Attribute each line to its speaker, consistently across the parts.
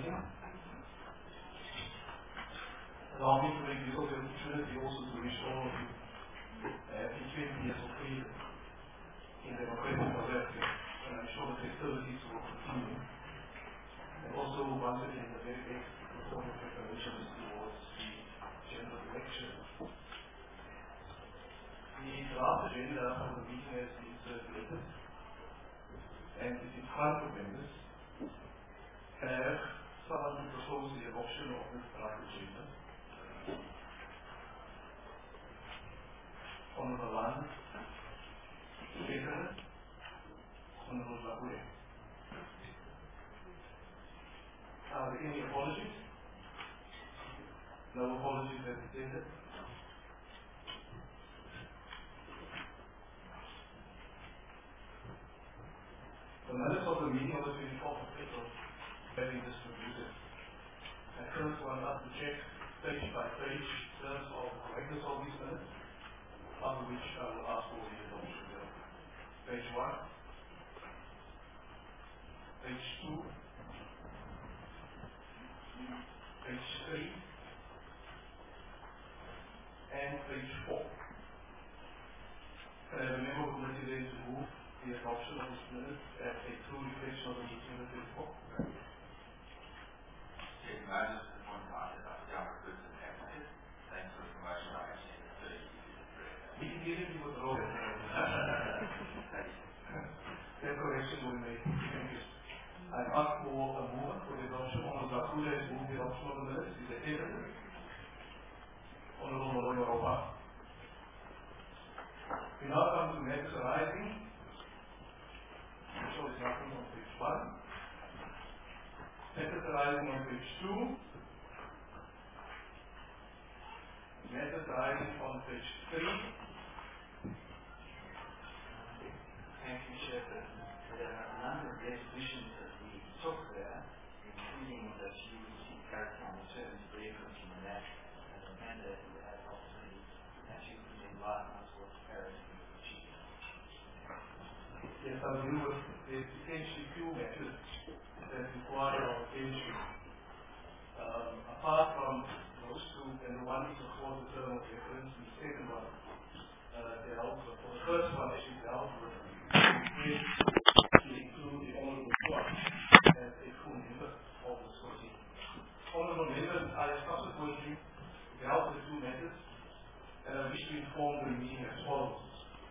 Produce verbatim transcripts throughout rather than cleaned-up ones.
Speaker 1: meeting. Allow me to make use of the opportunity also to wish all of you happy twenty years of freedom in the democratic South Africa, and I'm sure the festivities will continue. And also, once again, the very best of all the preparations towards the general election. The draft agenda for the meeting has been circulated, and it is in front of members. Have someone to propose the adoption of this draft agenda? Honorable Lana, Secretary, Honorable Zakule. Are there any apologies? No apologies have been tendered. The minutes of the meeting of the twenty-fourth of April have been distributed. I first want us to check page by page in terms of the correctness of these minutes, after which I will ask for the adoption bill. Page one, page two, page three, and page four. Can I have a member of the committee there to move the adoption of these minutes as a true reflection of the meeting of the twenty-fourth?
Speaker 2: Yes, I just want to add that I have a good and thanks for the promotion. I actually have thirty
Speaker 1: We can get into the role. That correction will be made. Thank you. I ask for a mover for the adoption. Honorable Zakule has moved the adoption of the minutes. Is there evidence? Honorable Molonyo Ropa. We now come to matters arising. So it's nothing on page one. Matters arising on page two. Matters arising on page three.
Speaker 3: Thank you, Chair. There are a number of resolutions that we took there, including that you received clarity on the terms of reference from the N A C and the mandate that had obviously actually put in line towards parity with the chief.
Speaker 1: Yes, I'll deal with the essentially few matters that require our attention. Um, apart from those two, and the one is of course the term of reference, the second one uh, dealt with, or the first one actually dealt with, is to include the Honorable Swart as a full member of the committee. Honorable members, I have subsequently dealt with the two matters, and I wish to inform the meeting as follows.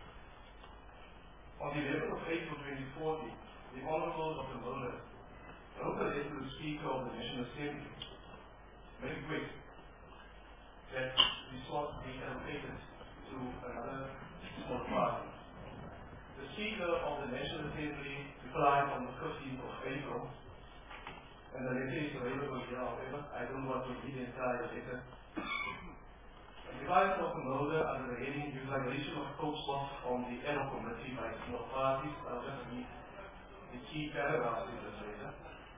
Speaker 1: On the eleventh of April twenty fourteen, the Honorable Doctor Muller wrote a letter to the Speaker of the National Assembly, made it quick, that the slot be allocated to another small party. The Speaker of the National Assembly replied on the fifteenth of April, and the letter is available here, however, I don't want to read the entire letter. The advice of the Mulder under the heading Utilization of co-slots from the Ad hoc Committee by small parties, I'll just read the key paragraphs in this letter.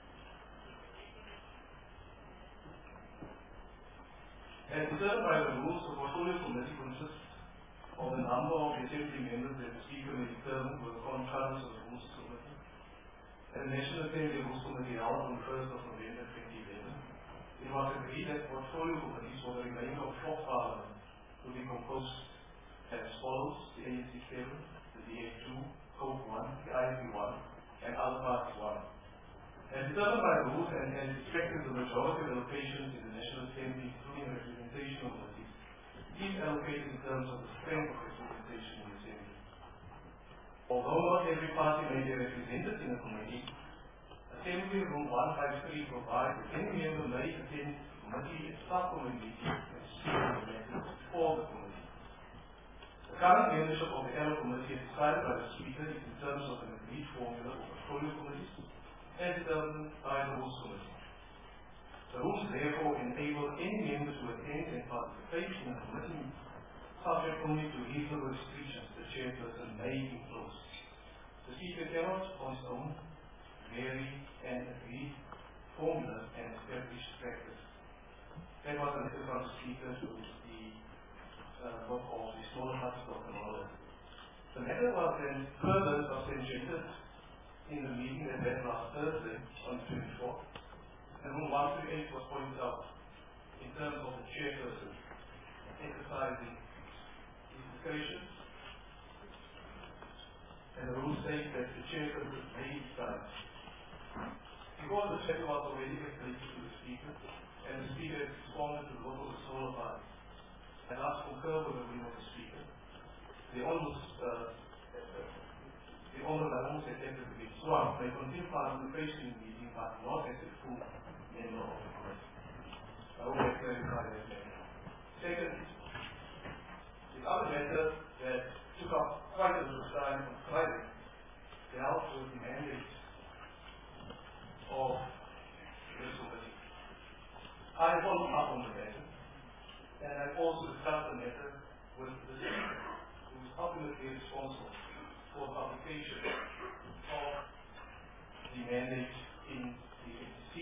Speaker 1: As determined by the rules, the Portfolio Committee consists of the number of the Assembly members that the Speaker may determine with the concurrence of the Rules Committee. And the National Assembly Rules Committee held on the first of November twenty eleven, it was agreed that Portfolio Committees for the remainder of fourth Parliament will be composed as follows: the A N C seven, the D A two, COPE one, the I F P one, and other parties one. As determined by the rules and as expected the majority of allocations in the National Assembly, including representational committees, is allocated in terms of the strength of representation in the Assembly. Although not every party may be represented in a committee, Assembly Rule one fifty-three provides that any member may attend committee and subcommittee meetings and speak on the matters before the committee. The current membership of the Ad hoc Committee is decided by the Speaker is in terms of an agreed formula for portfolio committees as determined by the Rules Committee. The rules therefore enable any member to attend and participate in a committee subject only to reasonable restrictions the chairperson may impose. The Speaker cannot, on his own, vary and agree formula and established practice. That was a letter from the Speaker to the uh, book of the smaller parties of the model. The matter was then further substantiated in the meeting that met last Thursday on the twenty-fourth, And Rule one thirty-eight was pointed out in terms of the chairperson exercising his discretion. And the rules state that the chairperson may decide. Because the check was already escalated to the Speaker, and the Speaker has responded to the vote of the sole party, and asked concur with the will of the Speaker, the Honourable uh, the Honourable has entered the meeting. One, may continue participation in the meeting, but not as a full member of the committee. I hope I clarified that matter. Second, the other matter that took up quite a bit of time on Friday dealt with the mandate of this committee. I followed up on the matter, and I also discussed the matter with the Speaker, who is ultimately responsible for publication of the mandate in the A T C.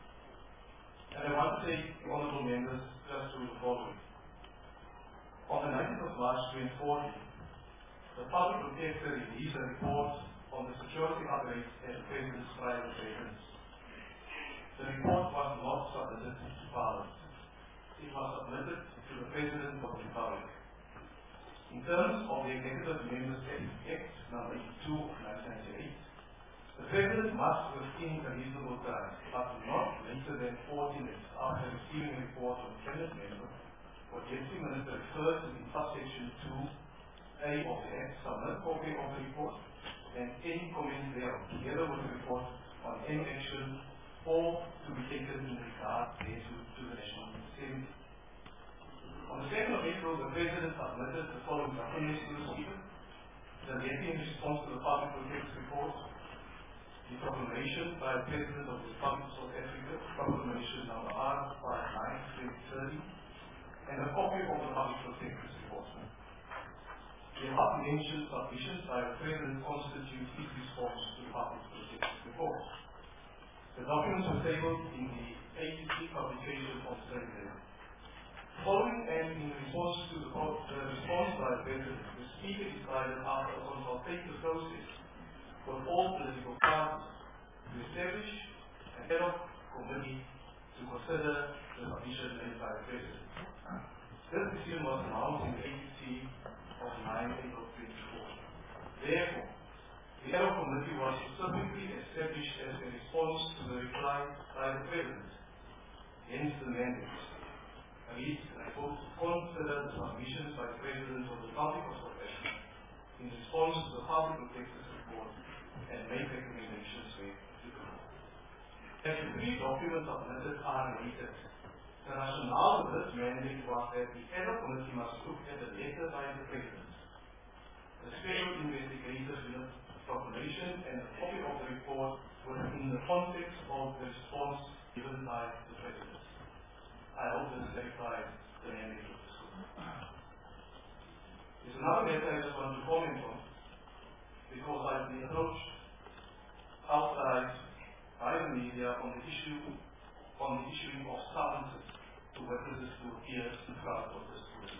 Speaker 1: And I want to take the honourable members just through the following. On the nineteenth of March twenty fourteen, the public protector released a report on the security upgrades at the President's private residence. The report was not submitted to Parliament. It was submitted to the President of the Republic. In terms of the Executive Members Act number eighty-two of nineteen ninety-eight, the President must, within a reasonable time, but not later than fourteen days after receiving a report from a Cabinet member, or Deputy Minister referred to in subsection two A of the Act, submit a copy of the report and any comments thereon, together with the report on any action or to be taken in regard thereto to the National Assembly. On the second of April, the President submitted the following documents to the Speaker: the letter in response to the Public Protector's report, the proclamation by the President of the Republic of South Africa, proclamation number R fifty-nine twenty thirty, and a copy of the Public Protector's report. The above-mentioned submissions by the President constitute his response to the Public Protector's report. The documents were tabled in the A T C publication on Thursday. Following and in response to the, the response by the President, the Speaker decided after a consultative process with all political parties to establish an ad hoc committee to consider the submission made by the President. This decision was announced in the A T C of nine April twenty fourteen. Therefore, the ad hoc committee was specifically established as a response to the reply by the President, hence the mandate. At least, I hope to consider the submissions by the President of the Republic of South Africa in response to the Public Protector's report and make recommendations where applicable. As the three documents submitted are related, the rationale of this mandate was that the ad hoc committee must look at the letter by the President, the Special Investigator's Unit proclamation, and a copy of the report within the context of the response given by the President. I hope this clarifies the mandate of the school. There's another matter I just want to comment on, because I've been approached outside by the media on the issue on the issuing of summonses to witnesses to appear in front of this committee.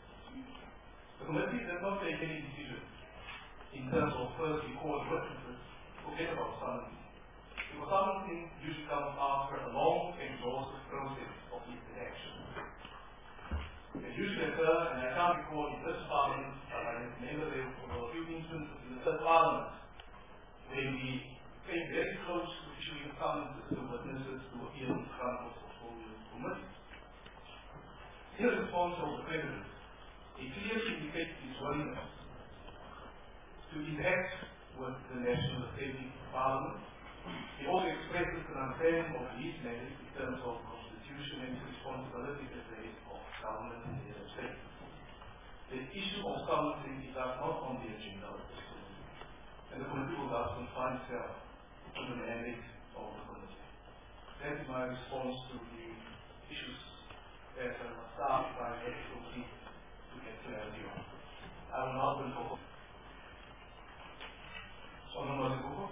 Speaker 1: The committee did not take any decision in terms of first record witnesses. Forget about summoning. Because summoning usually comes after a long, exhaustive process of interaction. It usually occurs, and I can't recall in this Parliament, but I remember there were a few instances in the third Parliament where we came very close to issuing summonses to witnesses to appear in front of the whole committee. In response of the President, he clearly indicated his willingness to interact with the National Assembly Parliament. He also expresses an understanding of his mandate in terms of the Constitution and his responsibility as the head of government in the United States. The issue of summoning is not on the agenda of this committee, and the committee will thus confine itself to the mandate of the committee. That is my response to the issues that are staffed by the committee to get clarity on. I will now open for Honourable Zigugu.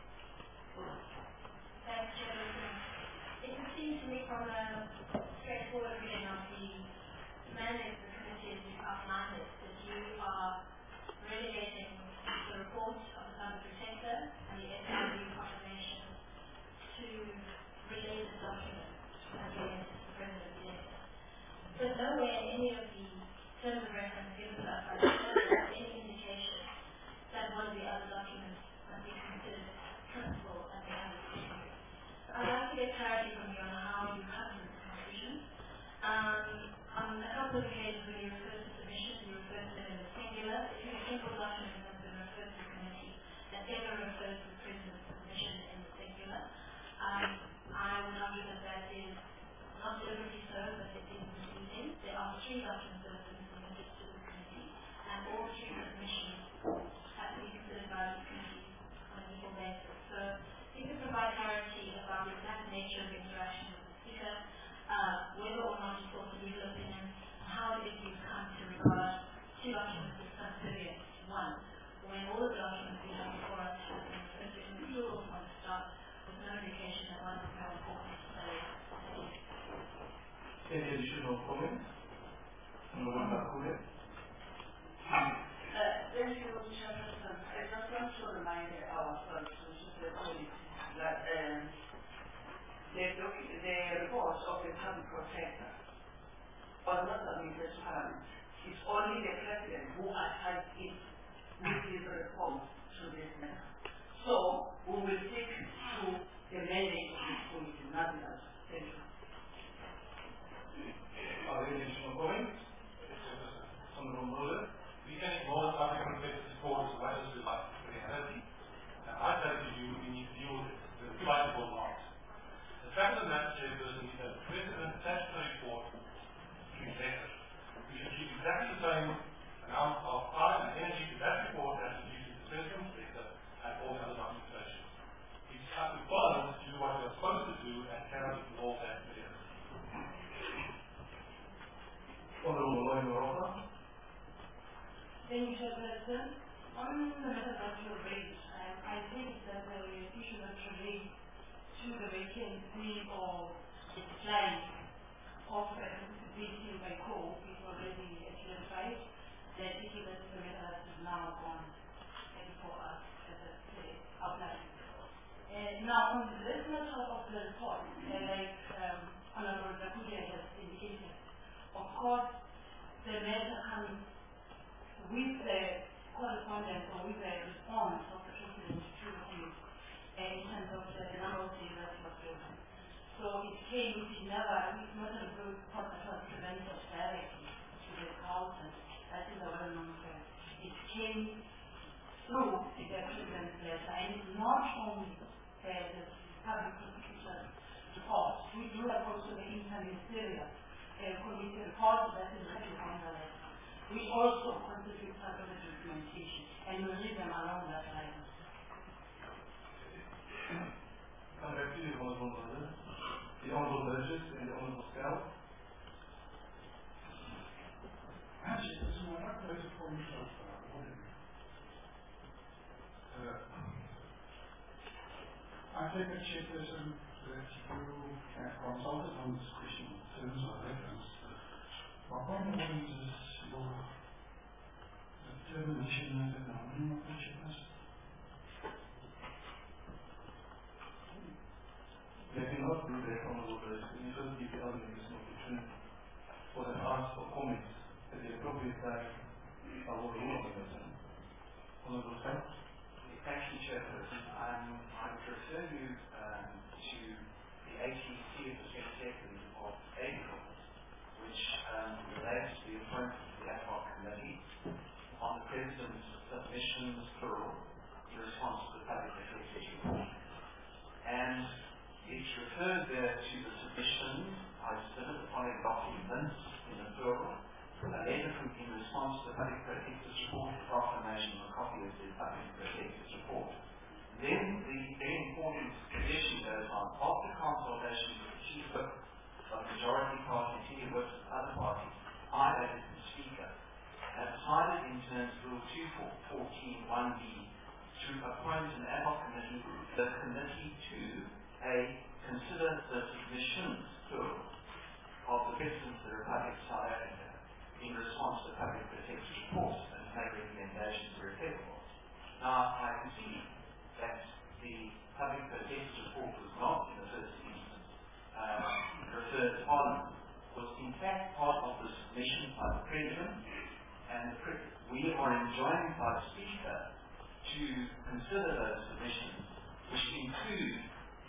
Speaker 4: Thanks, Chairman. It would seem to me from a straightforward reading of the mandate of the committee as you've outlined it, that you are relegating the report of the Public Protector and the S I U proclamation to relate the document clarity from you on how you come to this conclusion. Um, on a couple of occasions when you refer to submissions, you refer to them in the singular. If you have simple documents that have been referred to the committee that ever refers to the President's submission in the singular, um, I would argue that that is not deliberately so, but it is misleading. There are three documents that have been submitted to the committee, and all three submissions have to be considered by the committee on an equal basis. So you can provide clarity about the exact nature of the interaction with the speaker, uh, whether or not you sought a legal opinion, and how it is you've come to regard two documents as subservient to one, when all the documents we have before us have been referred to in the plural from the start, with no indication that one is more important to say.
Speaker 1: Any additional comments? No one back with it?
Speaker 5: Thank you, Chairperson. I just want to remind ourselves, which is the colleagues, that um, the, the report of the public protector was not submitted to Parliament. It's only the President who attached it with his response to this matter. So, we will stick to the mandate of this committee, nothing else. Thank you.
Speaker 1: Are there any additional comments? Honourable Mulder?
Speaker 6: We can ignore the public protector's report as much as we like the reality. And I say to you, we need to deal with it, with a flexible not. The fact of the matter, Chairperson, is that the President's statutory report is better. We should keep exactly the same amount of time and energy to that report as we use to the President's letter and all the other documentation. It's up to Parliament to do what we are supposed to do and cannot ignore that clearly.
Speaker 1: Honourable Lloyd Maroka?
Speaker 7: Thank you, Chairperson. On the matter that you raised, um, I think that the issue that you raised to the vacancy or decline of participating by call is already clarified. The issue that the matter that is now on before us as a outline. Uh, now, on this matter of the report, uh, like um, Honourable Zakudia has indicated, of course, the matter comes with the correspondence or with the response of the President to the committee uh, in terms of the, the number of days that was given. So it came, it never, it's not a good report that was presented directly to the Council. That is a well-known fact. It came through the President's letter, and it's not only uh, the public prosecutor's report. We do have also the interministerial uh, committee report that is written on the letter. We also constitute part of the documentation, and we read them along that line.
Speaker 1: Come back to the Honourable Mulder, the Honourable Burgess and the Honourable Scout.
Speaker 8: Actually, this is one of those forms of order. I take it, Chairperson, that you have consulted on this question in terms of reference. My problem is your determination of the number of the Chairperson.
Speaker 1: They cannot do that, Honourable Burgess. You first give the other members an opportunity for them to ask for comments at the appropriate time. I will rule on the matter. Honourable Scout?
Speaker 3: Thank you, Chairperson. Um, I would refer you um, to the A T C of the twenty-second of April, which um, relates to the appointment of the ad hoc committee on the President's submissions plural in response to the public affairs report. And it refers there to the submissions. I submitted the following documents in the plural. A letter from in response to the public protector's report, a proclamation of a copy of the public protector's report. Then the very important condition goes on. After consultation with the Chief Whip of the majority party and senior whips of other parties, I, as the Speaker, have decided in terms of Rule two fourteen one B to appoint an ad hoc committee, the committee to a consider the submissions plural of the President of the Republic of South Africa in response to the public protector's report and to make recommendations where applicable. Now, I can see that the public protector's report was not, in the first instance, uh, referred to Parliament, was in fact part of the submission by the President, and the pre we are enjoined by the Speaker to consider those submissions, which include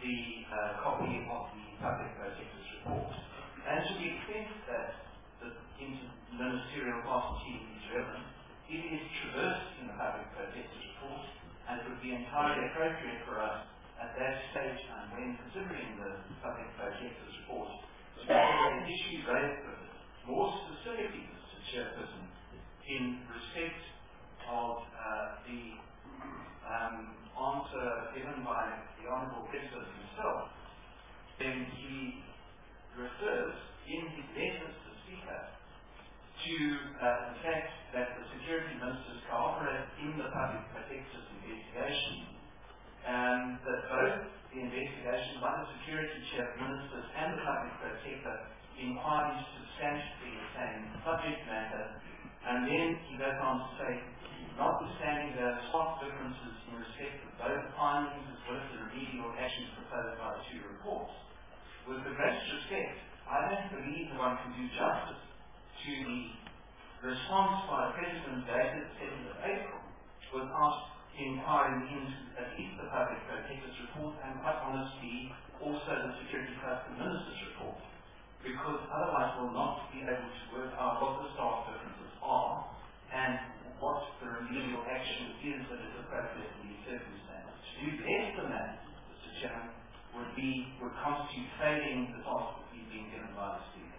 Speaker 3: the uh, copy of the public protector's report. And to the extent that the interministerial party is relevant, it is traversed in the public protector's report, and it would be entirely appropriate for us at that stage and when considering the public protector's report to consider issues raised with it, more specifically, Mister Chairperson, in respect of uh, the um, answer given by the Honourable President himself, then he refers in his letter to the Speaker to uh, the fact that the security ministers cooperated in the public protector's investigation, and that both the investigation by the security chief ministers and the public protector inquired into substantially the same subject matter, and then he goes on to say, notwithstanding the stark differences in respect of both findings as well as the remedial actions proposed by the two reports, with the greatest respect, I don't believe that one can do justice to the response by the President dated seventh of April without inquiring into at least the public protector's report and quite honestly also the security cluster minister's report, because otherwise we'll not be able to work out what the stark differences are and what the remedial action is that is appropriate in these circumstances. To do less than that, Mister Chairman, would be would constitute failing the task that we've been given by the Speaker.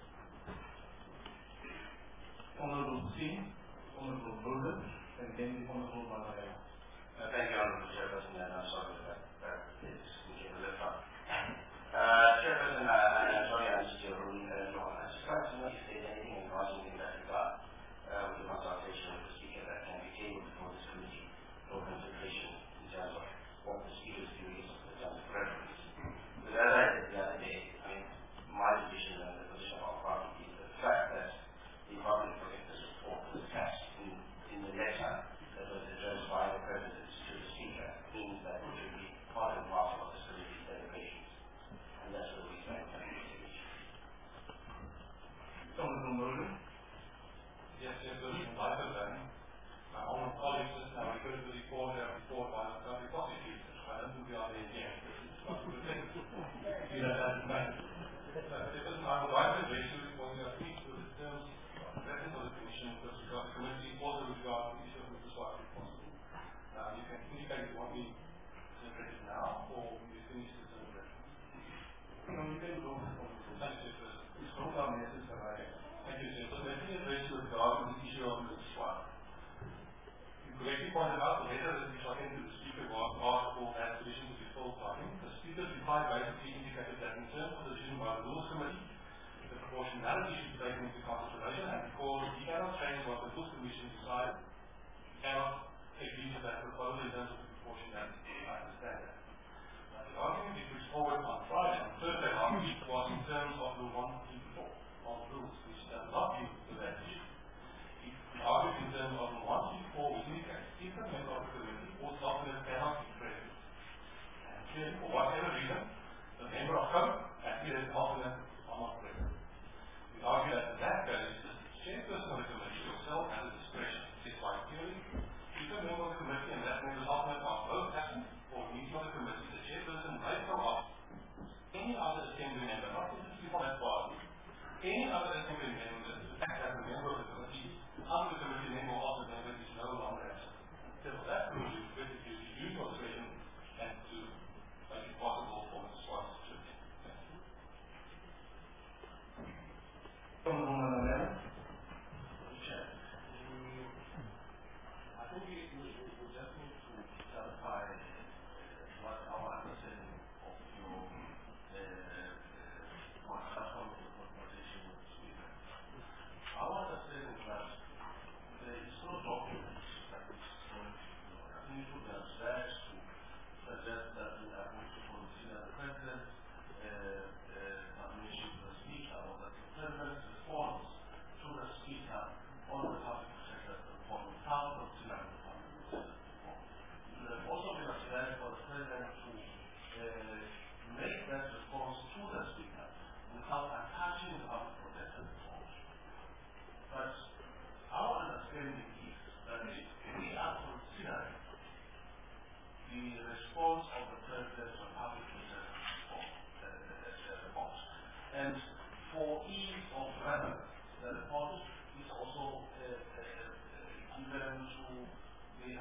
Speaker 1: Honourable Singh, Honourable Mulder, and then the Honourable Malaya.
Speaker 2: Uh, thank you, Honourable Chairperson, and I'm sorry that that is getting a little up. Uh, Chairperson, uh, I'm sorry I missed your ruling earlier on. I'd just like to know if there's anything in writing in that regard uh, with the consultation with the Speaker that can be tabled before this committee for consideration in terms of what the Speaker's view is in terms of preference. Because as I said the other day, I mean, my position and the position of our party is the fact that the public protector's report was attached in, in the letter that was addressed by the President to the Speaker means that it should be part and parcel of the committee's deliberations. And that's what we think on this issue.
Speaker 1: Honourable Mulder.
Speaker 6: Yes, Chairperson, like that then, my honourable colleagues just now referred to the report, uh, report by the public prosecutor. I don't think we are there yet. This is not a good thing. You know, that doesn't matter. Chairperson, I would like to address you when you are speaking to the terms of the reference of the Commission with regard to the committee, also with regard to the issue of Mister Swart responsible. Now, you can indicate if you want me to address it now, or you finish this in the reference.
Speaker 1: No, you can go.
Speaker 6: Thank you, Chairperson.
Speaker 1: It's not our message, right?
Speaker 6: Thank you, Chairperson. Let me address you with regard to the issue of Mister Swart. You correctly pointed out the letter that we shot into the Speaker was asked for that position to be full time. The Speaker's reply basically indicated that in terms of the decision by the Rules Committee, the proportionality should be taken into consideration, and because he cannot change what the Rules Commission decided, he cannot agree to that proposal in terms of the proportionality. I understand that. Now, the argument he puts forward on Friday, on Thursday last week, was in terms of Rule one fifty-four of rules, which does not deal with that issue. The argument in terms of Rule one fifty-four, which indicates if a member of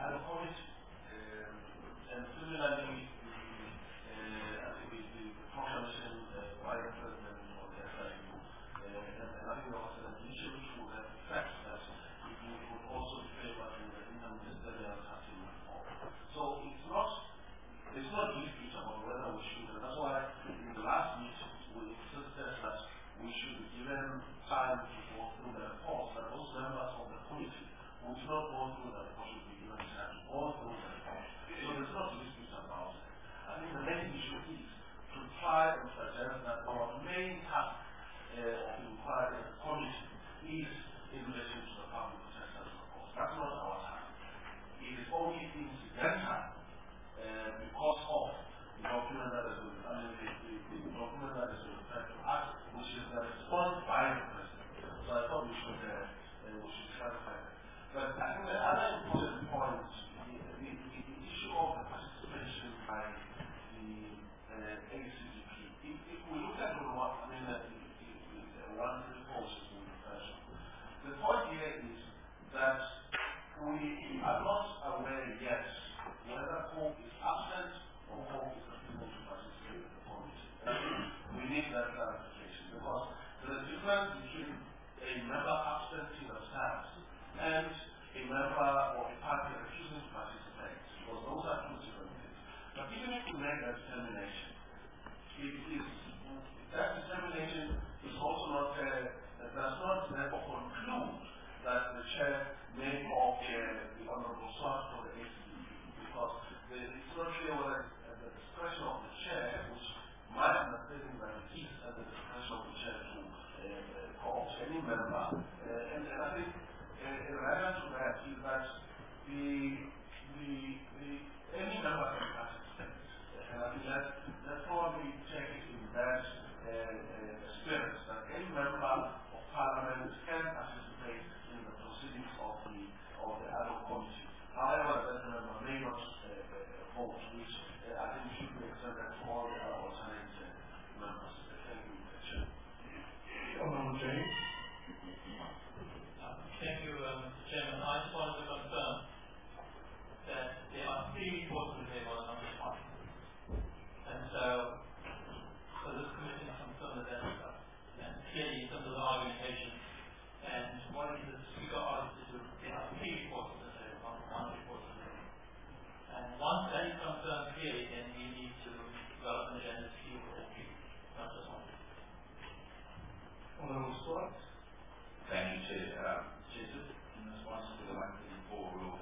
Speaker 6: ad hoc committee. Um, and similarly, the, uh, I think the, the, the proclamation uh, by the President of the S I U, uh, and, and I think there was an initiative to that effect that it would, it would also favor in the interministerial cutting reform. So it's not, it's not a dispute about whether we should, and that's why in the last meeting we insisted that we should be given time to go through the reports, that those members of the committee who do not go through the report should be given time to go through the report. So there's not a dispute about it. I think the main issue is to try and suggest that our main task uh, of inquiry as a committee is in relation to the public protector's report. That's not our task. It is only incidental uh, because of the document that is, I mean, the, the, the document that is referred to us, which is the response by the President. So I thought we should, uh, uh, we should clarify that. But I think the other important point is the, the, the, the issue of the participation by the uh, A C D P. If, if we look at what, I mean, uh, the, the, the one report is in reflection, the point here is that we are not aware yet whether Hope is absent or Hope is able to participate in the committee. We need that clarification because there is a difference between a member absenting themselves and a member or a party refusing to participate, because those are two different things. But even if we make that determination, it is, that determination is also not, uh, does not therefore conclude that the chair may off uh, the Honorable Swart for the A C D P, because the, it's not clear whether at the discretion of the chair, which my understanding that it is at the discretion of the chair to uh, co-opt any member. Uh, and, and I think uh, in relation to that is that the, the, the any member can participate. And I think that let's probably check it in that uh, uh, spirit, that any member of Parliament can participate in the proceedings of the of the ad hoc committee. However, that member may not uh, uh, vote, which uh, I think should be extended to all the other alternate uh, members. Uh, thank you, Chair.
Speaker 1: Honourable James.
Speaker 9: Uh, thank you, uh, Mister Chairman. I just wanted to confirm that there are three reports on the table and not just one. And so, so this committee is concerned with that stuff. And clearly, in terms of the argumentation, and what is the speaker asked is to there are three reports on the table, not one report on the table. And once that is confirmed clearly, then we need to develop an agenda to deal with all three, not just one.
Speaker 1: Honourable Swart.
Speaker 2: Thank you, Chair. Um, Chair, just in response to the one thirty-four rule,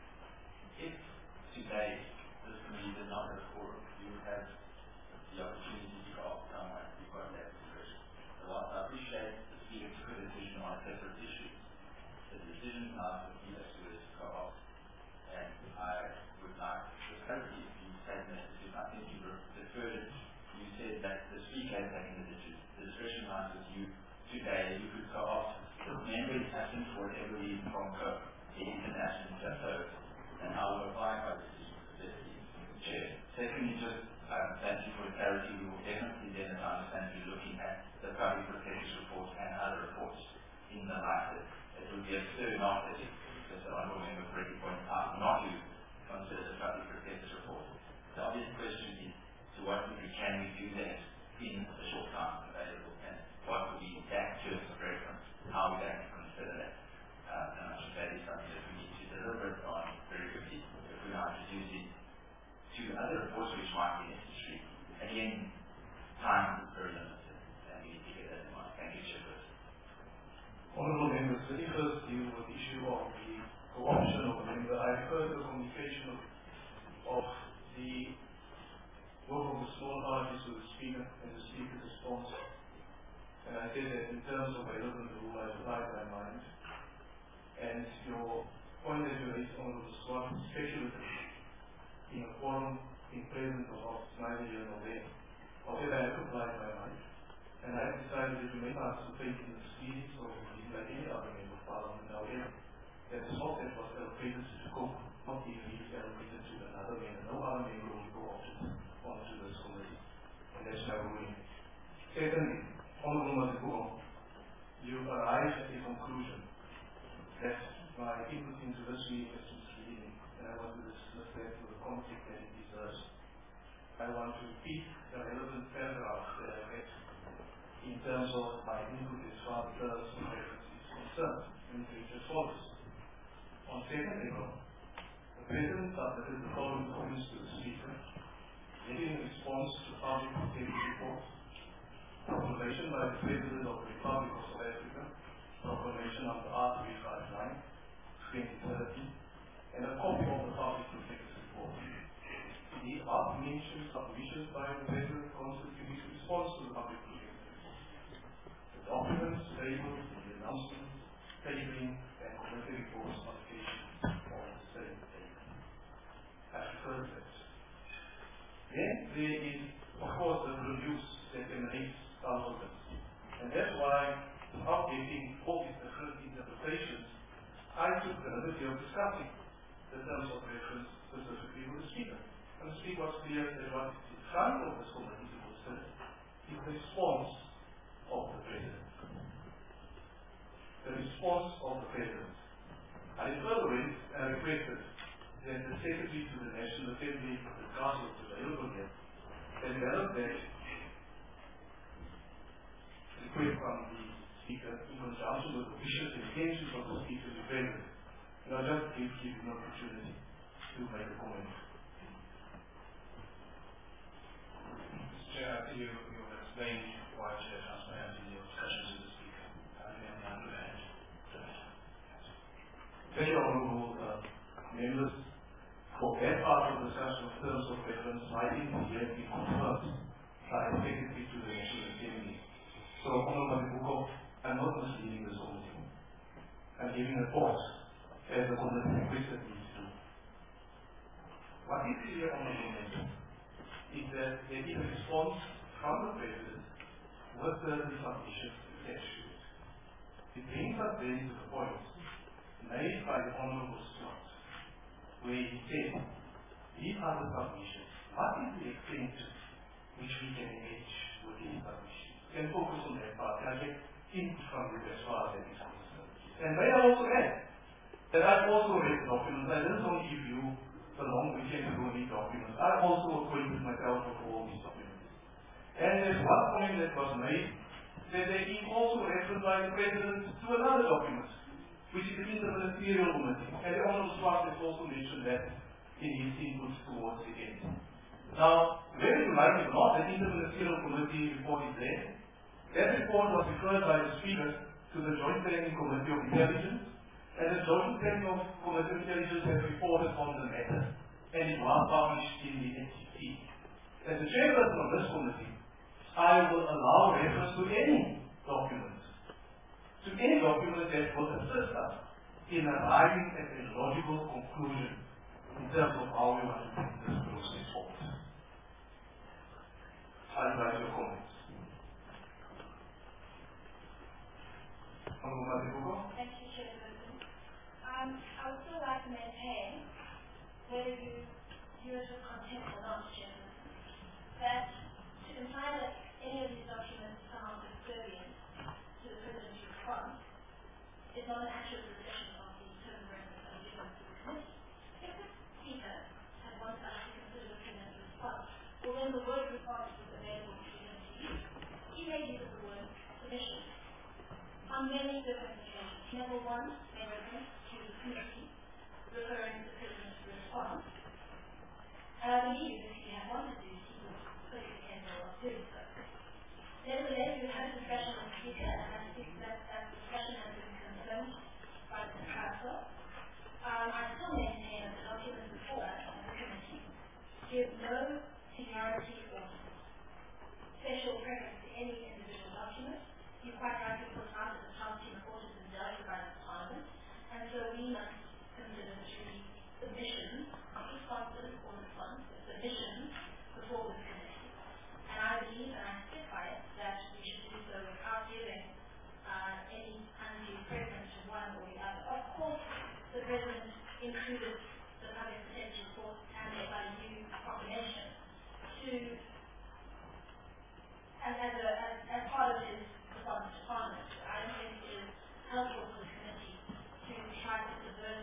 Speaker 2: if today this committee did not have a quorum, you would have the opportunity to go off someone who got that discretion. So whilst I appreciate the Speaker took a decision on a separate issue, the decision now for the Speaker is to go off. And I would like the clarity if you said that decision. I think you referred it, you said that the Speaker has taken the decision. The discretion lies with you today. You could go off. The member is absent for whatever reason from COPE. He is an absent just so. And I will abide by the decision of the Chair. Secondly, just um, thank you for the clarity. We will definitely then, as I understand, be looking at the public protector's report and other reports in the light that it would be absurd not that if, as the Honourable Member correctly pointed out, not to consider the public protector's report. The obvious question is, to what degree can we do that in the short time available, and what would be that terms of reference, how we can consider that. Uh, and I think that is something that we need to deliberate on very quickly if we are introducing to other reports which might be necessary. Again, time is very limited, and we need to get that in mind. Thank you, Chairperson.
Speaker 1: Honourable Members, let me first deal with the issue of the co-option of a member. I've heard the communication of, of the work of the small parties with the Speaker and the Speaker's response. And I said that in terms of a relevant rule, I applied my mind. And your point that you raised, Honourable Swart, speculative in a forum in presence of neither here nor there. However, I have applied my mind. And I have decided that you may participate in the proceedings of like any other member of Parliament. However, that the slot that was allocated to Cope not be immediately allocated to another member. No other member will go opted onto this committee. And that's my ruling. Secondly, Honourable Madhubuko, you arrived at a conclusion that by input into this meeting is misleading. And I repeat the relevant paragraphs that I read in terms of my input as far as terms of reference is concerned, and it reads as follows. On second April, the President submitted the following comments to the Speaker, giving a response to public integrity report, proclamation by the President of the Republic of South Africa, proclamation number R three five nine, twenty thirteen, and a copy of the public integrity report. The above-mentioned submissions by the President constitute his response to the public integrity report. The documents labeled in the announcements, tabling, and committee reports publications on the same day. As referred to it. Then there is, of course, the reviews that emanates out of this. And that's why, without getting all these different interpretations, I took the liberty of discussing the terms of reference specifically with the Speaker. And the Speaker was clear that what is in front of this committee to consider is the response of the President. The response of the President. I further went and requested that the Secretary to the National Assembly, the Council to the European, develop that request from the Speaker in conjunction with the wishes and intentions of the Speaker to the President. And I'll just give him an opportunity to make a comment.
Speaker 6: Mister Chair, I think you, you have explained why Chair transparency in your discussions with the Speaker. I think I'm going to add to that.
Speaker 1: Thank you, Honourable uh, Members. For that part of the discussion of terms of reference, I think we have been confirmed by the Secretary to the National Assembly. So, Honourable Mabuko, I'm not misleading this committee. I'm giving a pause as the committee requested me to do. What is clear, Honourable Member, is that there is a response from the President with certain submissions attached to it. It brings us then to the point made by the Honourable Stuart, where he said, these are the submissions. What is the extent to which we can engage with these submissions? And focus on that part. I get input from you as far as that is concerned. And may I also add that I've also read documents. I didn't only give you the long weekend to go read documents. I also acquainted myself with all these documents. And there's one point that was made that there is also reference by the President to another document, which is the Interministerial Committee. And the Honourable Swart has also mentioned that in his inputs towards the end. Now, whether you like it or not, the Interministerial Committee report is there. That report was referred by the Speaker to the Joint Standing Committee of Intelligence, and the Joint Standing Committee of Intelligence has reported on the matter, and it was published in the N C T. As the chairperson of this committee, I will allow reference to any document, to any document that will assist us in arriving at a logical conclusion in terms of how we want to bring this process forward. I invite your comments.
Speaker 4: Thank you, Chairperson. Um, I would still like to maintain, whether you view it with contempt or not, Chairperson, that to imply that any of these documents sound subservient to the President's response is not an actual possession of the term of reference and given to the committee. If the Speaker had wanted us to consider the President's response, well then the word response was available to him to use. He made use of the word submission on many different occasions. Number one, made reference to the committee, referring to the President's response. And I believe if he had wanted to, he would clearly capable of doing so. Nevertheless, we had a discussion with the Speaker, and I think that that discussion has been confirmed by the Council. Um, I still maintain that the documents before us as a committee give no seniority or special preference to any individual document. You quite rightly put out that the Council report has been delegated by the Parliament, and so we must consider the three submissions, not responses or response, but submissions before this committee. And I believe, and I stick by it, that we should do so without giving uh, any undue preference to one or the other. Of course, the President included the public protection report and the F I U proclamation to, as, as, a, as, as part of his response to Parliament. I don't think it is helpful for the committee to try to subvert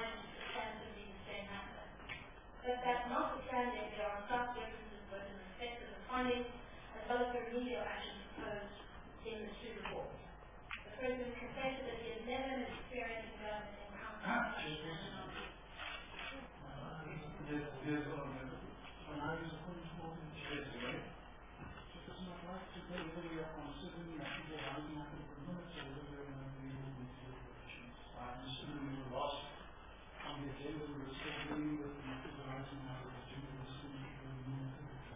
Speaker 4: decided to substantively the same matter. But that notwithstanding, there are stark differences both in respect of the findings as well as the remedial actions proposed in the two reports. The President confessed that he had never had experience in government encountering
Speaker 1: Yes, yes, Honourable Member.
Speaker 8: When I was appointed to
Speaker 1: Yes, Member.
Speaker 8: Just as I'd like to know whether we are considering that people rising up in the minutes or whether we are going to deal with the elections. I understood in the last on the agenda we were still dealing with the people rising up in the agenda was still the minutes.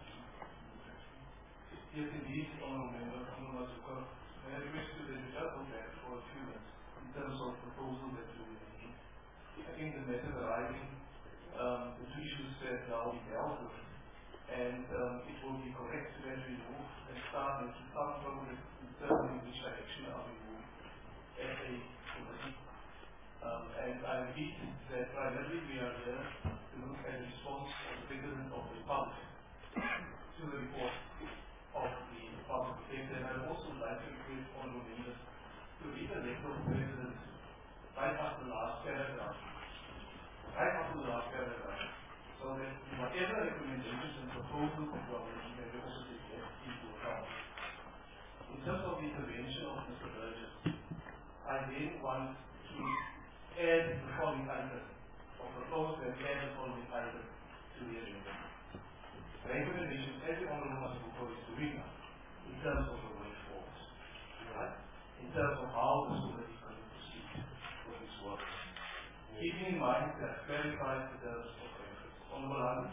Speaker 1: Yes, indeed, Honourable Member. Honourable Mazuko. May I request you that you just go back for a few minutes in terms of proposal that you will make. I think the method arising, um, the two issues that now we dealt with, and um, it will be correct that we move and start and to start from determining which direction are we moving as a committee. Um, and I repeat that primarily we are here to look at the response of the President of the Republic to the report of the public protector. And I would also like to request Honourable Members to read the letter of the President right after the last paragraph. Right after the last paragraph. So that whatever recommendations and proposals that you are making, they will also take that into account. In terms of the intervention of Mister Burgess, I then want to add the following item, or propose and add the following item to the agenda. Recommendations as the Honourable Mazuko is doing now, in terms of the way forward, right? In terms of how the committee is going to proceed with its work. Keeping in mind that clarifies the terms of reference. Honourable London,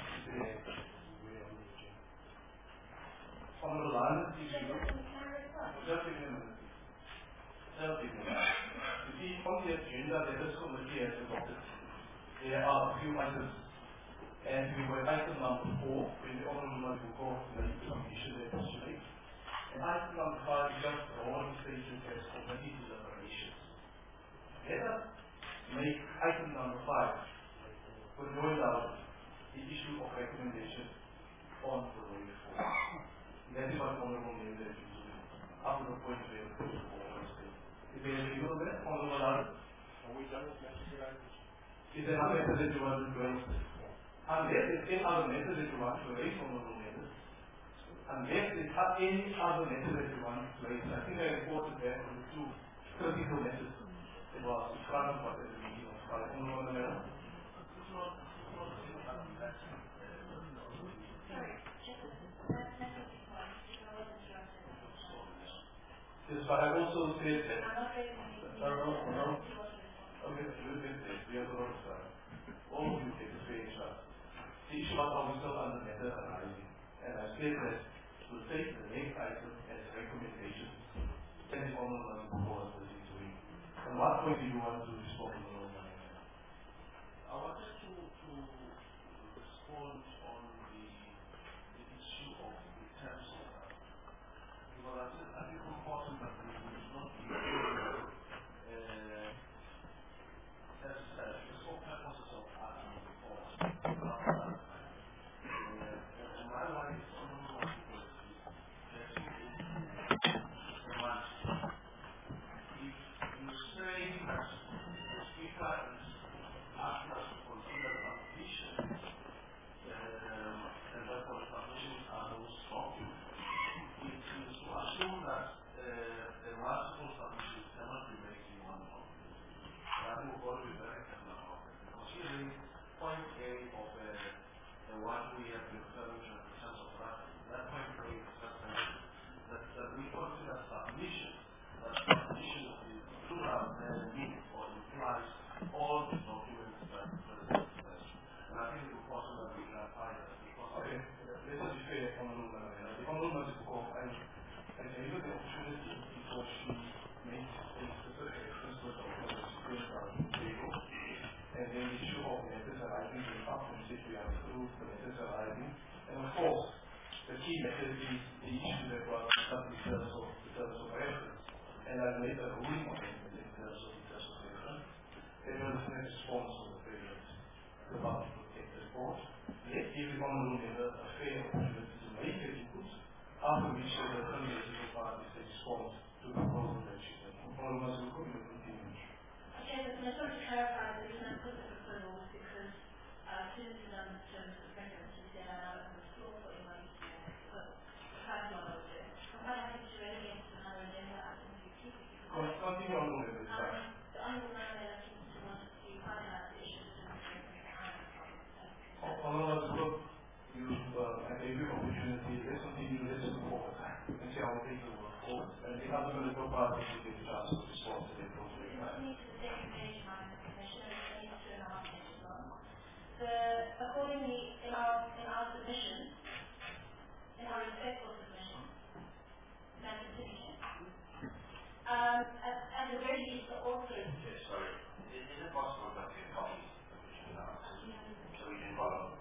Speaker 1: Honourable London, if you look, just give me a minute. Just give me a minute. You see, on the agenda that this committee has adopted, there are a few items. And we were item number four, when the Honourable Mazuko made some issue that was made. And item number five is just broadly stated as committee deliberations. Let us make item number five, with no doubt, the issue of recommendation on the way forward. That is what Honourable Member is doing, up to the point where the forward state. Is there a legal there, Honourable London?
Speaker 8: Are we done with necessary items?
Speaker 1: Is there another method that you want to raise? Unless there's any other method that you want to raise, Honourable Members, unless there's any other method that you want to raise, I think I reported that on the two critical methods that was in front of what the meeting was called. Honourable Member?
Speaker 4: Sorry, that's not the point, because I wasn't sure if there was a question.
Speaker 1: Yes, but I also said that.
Speaker 4: I'm not raising anything.
Speaker 1: No, no, no.
Speaker 4: Okay.
Speaker 1: Okay, we'll get this. We have a lot of time. All of you take a straight shot. The issue was always still under method arising. And I said that we'll take the next item as recommendations. That is Honourable Mazuko was doing. And what point do you want to respond to Honourable Member?
Speaker 6: I wanted to, to respond on the, the issue of the terms of that. Because I think, I think it's important that we will not be uh, as uh, the sole purposes of acting report. Uh, and my line is on the one policy. There's one. If you say that the speaker is asking us to consider the application, um, and therefore the submissions are those documents, it is to assume that uh, the multiple submissions cannot be made in one document. I think we've got to be very careful about it. Considering point A of uh, the one we have been referring to in terms of reference, that point A is just that, that we consider submission, that submission is plural and means or implies all the documents that the President says. And I think it's important that we clarify that because
Speaker 1: Okay, let us be fair, Honourable Member. The Honourable Mazuko, I, I gave her the opportunity before she made a specific reference to the document that she put on the table. And then the issue of methods arising came up and said we have approved the methods arising. And of course, the key method is the issue that was discussed in terms of, in terms of reference. And I've made a ruling on it in terms of, in terms of reference. There was a response from the President to the public protector report. Let's give the Honourable Member a fair opportunity to make her input, after which the political parties respond to the proposal that she made. Honourable Mazuko, you will continue.
Speaker 4: Okay, but I just want to clarify the reason I put the proposal criticism in terms of the preference to set out on the floor for anybody to do so quite a lot of it. I'm quite happy to relegate to another agenda item if you keep it.
Speaker 1: Continue on with this.
Speaker 4: Um, the honourable member seems to want to highlight the issues of the preference.
Speaker 1: Honourable Cook, you uh, had a good opportunity. Let's continue, let's move forward and see how things will work forward. And the other political parties will get a chance to respond to the appropriate time.
Speaker 4: The, accordingly, in our, in our submission, in our respectful submission, Madam Secretary, um, at, at the very least, the authors.
Speaker 2: Yes, sorry. Is, is it possible that we copy the submission now so we can follow?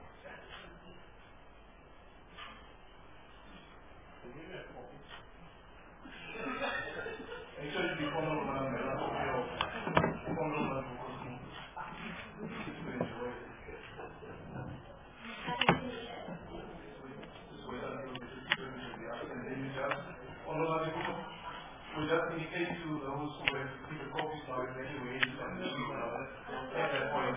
Speaker 1: Actually, the Honourable Madam Mela Tokyo, Honourable Madam Bukosi, to enjoy it. We just indicate to those who have received the copies now in any way and at that point.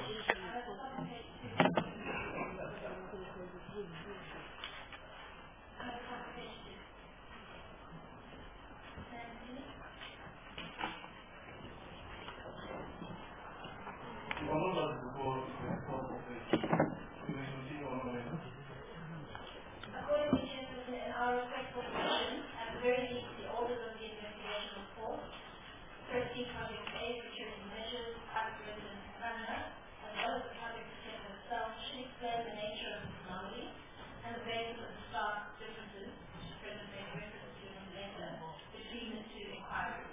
Speaker 1: The honourable before the top of the continue on the
Speaker 4: According to Chairperson, in our respectful submission, at the very least, the orders of the investigation report, thirteen Project A, security measures, private residence examiner, as well as the public protector itself, should explain the nature of this anomaly and the basis of the stark differences, which the President made reference to in the letter, between the two inquiries.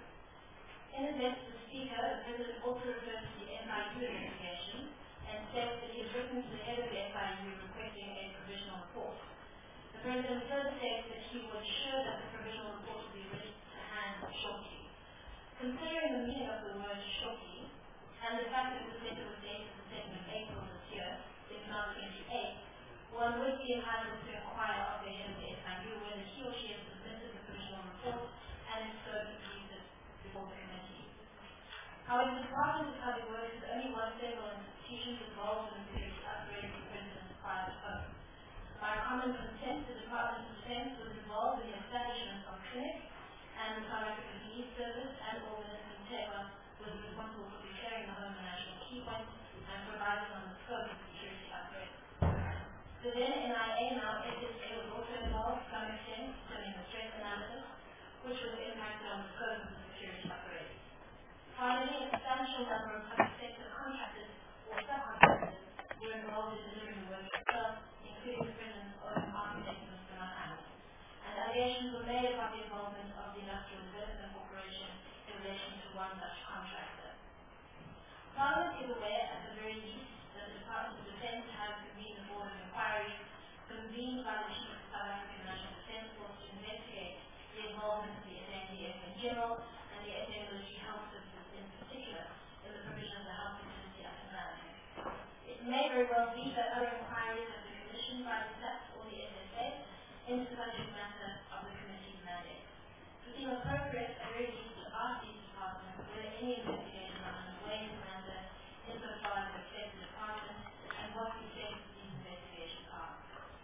Speaker 4: In addition, the Speaker, the President also refers to the F I U investigation and states that he has written to the head of the F I U requesting a provisional report. The President further states that he will ensure that the provisional report will be ready to hand shortly. Considering the meaning of the word shortly, and the fact that the letter was dated the second of April this year, if not twenty-eighth, one would be entitled to inquire of the head of the F I U whether he or she has submitted the provisional report and if so, release it before the committee. However, the Department of Public Works is only one of several institutions involved in the security upgrade of the President's private home. By common consent, the Department of Defense was involved in the establishment of clinics, and the South African Police Service and all Minister Mthethwa was responsible for declaring the home a national key point and providing on the scope of security upgrade. The then N I A, now S S A, was also involved to some extent, doing the stress analysis, which was impacted on the scope of the security upgrade. Finally, a substantial number of public sector contractors or subcontractors were involved in delivering the work itself, including the President's own architect, Mister Mahmoud. And allegations were made about the involvement of the Industrial Development Corporation in relation to one such contractor. Parliament is aware, at the very least, that the Department of Defense has convened a board of inquiry convened by the Chief of the South African National Defense Force to investigate the involvement of the S A N D F in general and the S A Military Health Services in particular in the provision of the health facility up in Malaki. It may very well be that other inquiries have been commissioned by the S A P or the S S A into the subject matter of the committee's mandate. It seems appropriate, at very least, to ask these departments whether any investigation is underway in the matter insofar as it affects the department and what the status of these investigations are.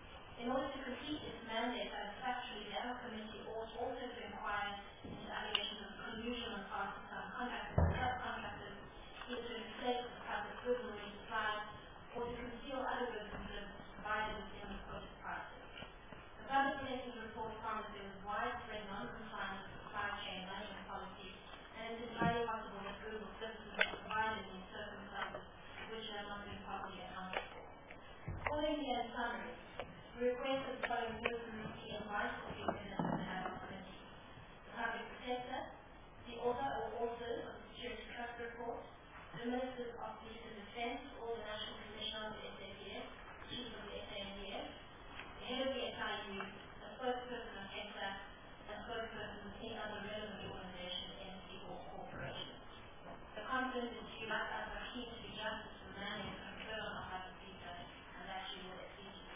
Speaker 4: In order to complete its mandate satisfactorily, the other committee ought also to inquire into allegations of collusion on part of some contractors and subcontractors, either to inflate the public goods already supplied or to conceal other goods and services provided within the quoted prices. The public relations report found that there was widespread non-compliance with supply chain management policy, and it's entirely possible that goods or services were provided in circumstances which have not been properly accounted for. Accordingly, in summary, we request that the following persons be invited to be witness to the ad hoc committee: the public protector, the author or authors of the Security Trust Report, the Ministers of Police and Defense, or the National Commissioner of the S A D F, Chief of the S A N D F, the head of the S I U, a spokesperson of E X A, and spokespersons of any other relevant organization, entity, or corporation. The confidence is due like us are keen to do justice to the mandate conferred on our Prime Speaker, and that you will accede to.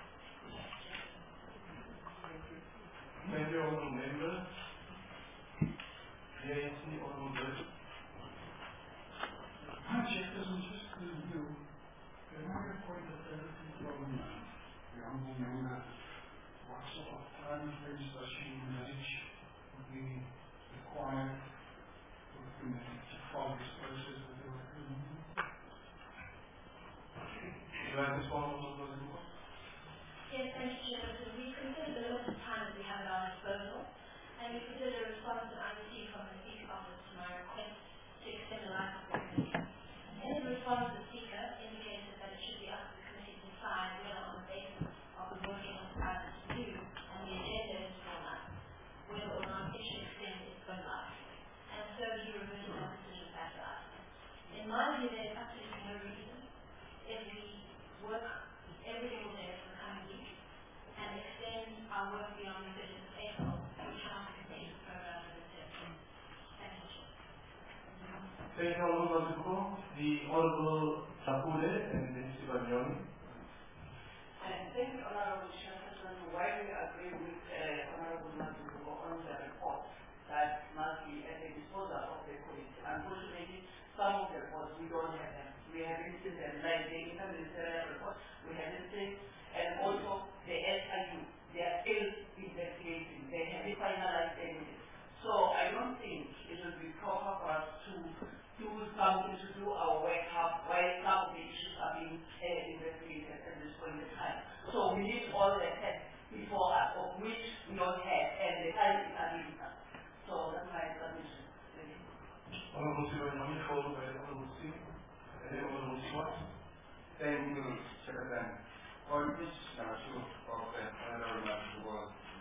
Speaker 1: Thank you, honourable member. P A C, honourable Burton.
Speaker 8: Chairperson, just to review, the American point of the honourable member, what sort of time frames does she envisage would be required for the committee to follow this process that they were doing?
Speaker 1: Would you like to respond to those reports?
Speaker 4: Yes, thank you, Chair. So we considered the limited time that we have at our disposal, and we considered a response that I received from the Speaker's office to my request to extend the life of the committee. In his response, the Speaker indicated that it should be up to the committee to decide whether on the basis of the working on private to do and the agenda is drawn up, whether or not it should extend its own life. And so he reverted that decision back to us. In my view, there is absolutely no reason if we work every single day for the coming week and extend our work beyond the thirtieth of April, we cannot continue the program with the term. Thank you, Chair.
Speaker 1: Thank you, Honourable Mazuko. The Honourable Tapude and then Mister Bagnoni.
Speaker 5: And thank you, Honourable Chairperson. While we agree with uh, Honourable Mazuko on the report that must be at the disposal of the committee, unfortunately, some of the reports we don't have them. We haven't seen them, like the interministerial report, we haven't seen, and also the S I U, they are still investigating, they haven't finalized anything. So I don't think it would be proper for us to do something to do our work half while some of the issues are being uh, investigated at this point in time. So we need all the tests before us, of which we don't have, and the time is against us. So that's my submission. Thank you.
Speaker 1: Honourable Bagnoni, followed by Honourable Singh, and then Honourable Swart.
Speaker 10: Thank you, Chairman. On this issue of the Honourable Mazuko,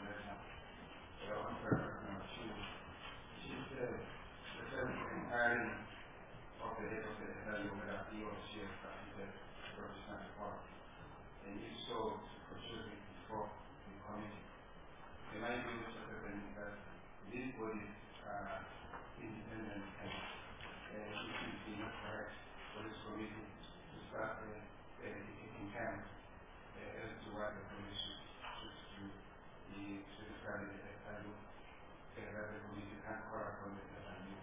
Speaker 10: on purpose number two, which is the self-inquiry of the head of the Evaluation or C F the professional report. And if so, proceed before the committee. Am I going to say that these bodies are independent and it should be not correct for this committee to start uh, taking time uh, as to what the commission chooses to be specifically the value that the committee can call upon the value.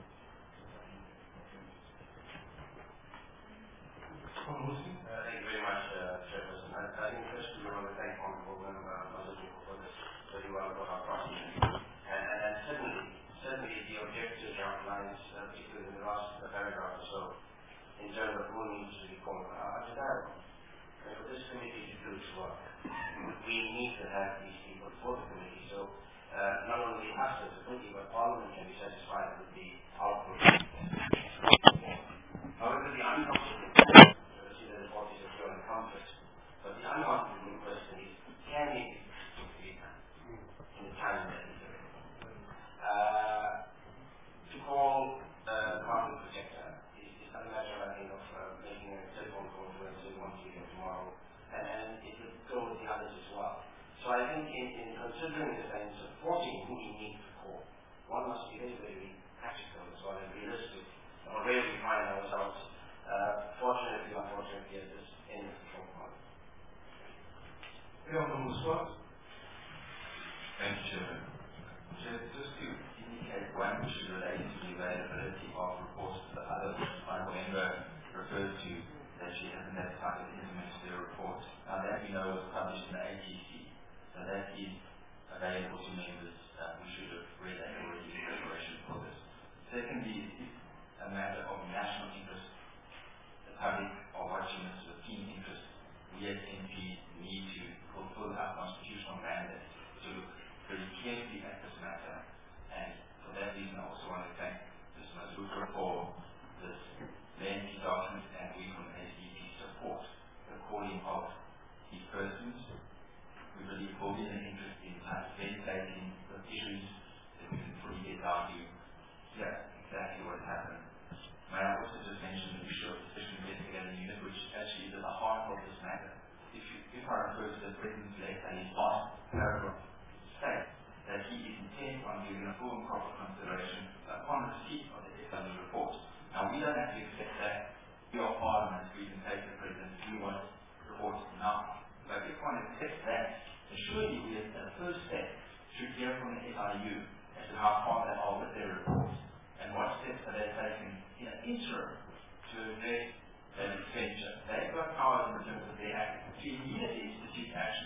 Speaker 1: Honourable Singh.
Speaker 2: Uh, thank you very much, uh, Chairperson. I, I think first we want to thank Honourable Member Mazuko for this very well brought up process. And, and, and certainly, certainly the objective outlines, uh, particularly in the last uh, paragraph or so, in terms of who needs to be called uh, as a dialogue. And for this committee to do its work, we need to have these people for the committee. So uh, not only us as a committee, but Parliament can be satisfied with the output. However, the uncomfortable see the report is of your comfort, but the uncomfortable question is, can it be done in the time that is available? Uh, to call uh, the public protector is, is not a matter, I think, of uh, making a telephone call to and say, want to be here tomorrow, and, and it would go with the others as well. So I think in, in considering this and supporting who we need to call, one must be very, very practical as well and realistic on where we find ourselves, uh, fortunately, unfortunately, at this end of the phone call.
Speaker 1: Honourable Swart.
Speaker 11: Thank you, Chairman. Just, just to indicate one issue relating to the availability of reports to the other, my member referred to that she hasn't had time to implement their report. Now that we know was published in the A T C, so that is available to members. Uh, we should have read that already in preparation for this. Secondly, it is a matter of national interest. The public are watching this with keen interest. We as M Ps need to fulfill our constitutional mandate to look very carefully at this matter. And for that reason, I also want to thank Miz Mazuko for this lengthy document, and we from S D P support the calling of these persons. We believe will be an interest in ventilating the issues that we can fully get down to here exactly what happened. May I also just mention the issue of the Special Investigating Unit, which actually is at the heart of this matter. If, you, if I refer to the President's letter, his last paragraph states that he is intent on giving a full and proper consideration upon receipt of the S I U report. Now, we don't have to accept that. We are Parliament, we can take the President, we want reports now. But if one accepts that, then surely we have the first step should hear from the S I U as to how far they are with their reports and what steps are they taking in an interim to address that expenditure. They've got powers in terms of their act to immediately institute action.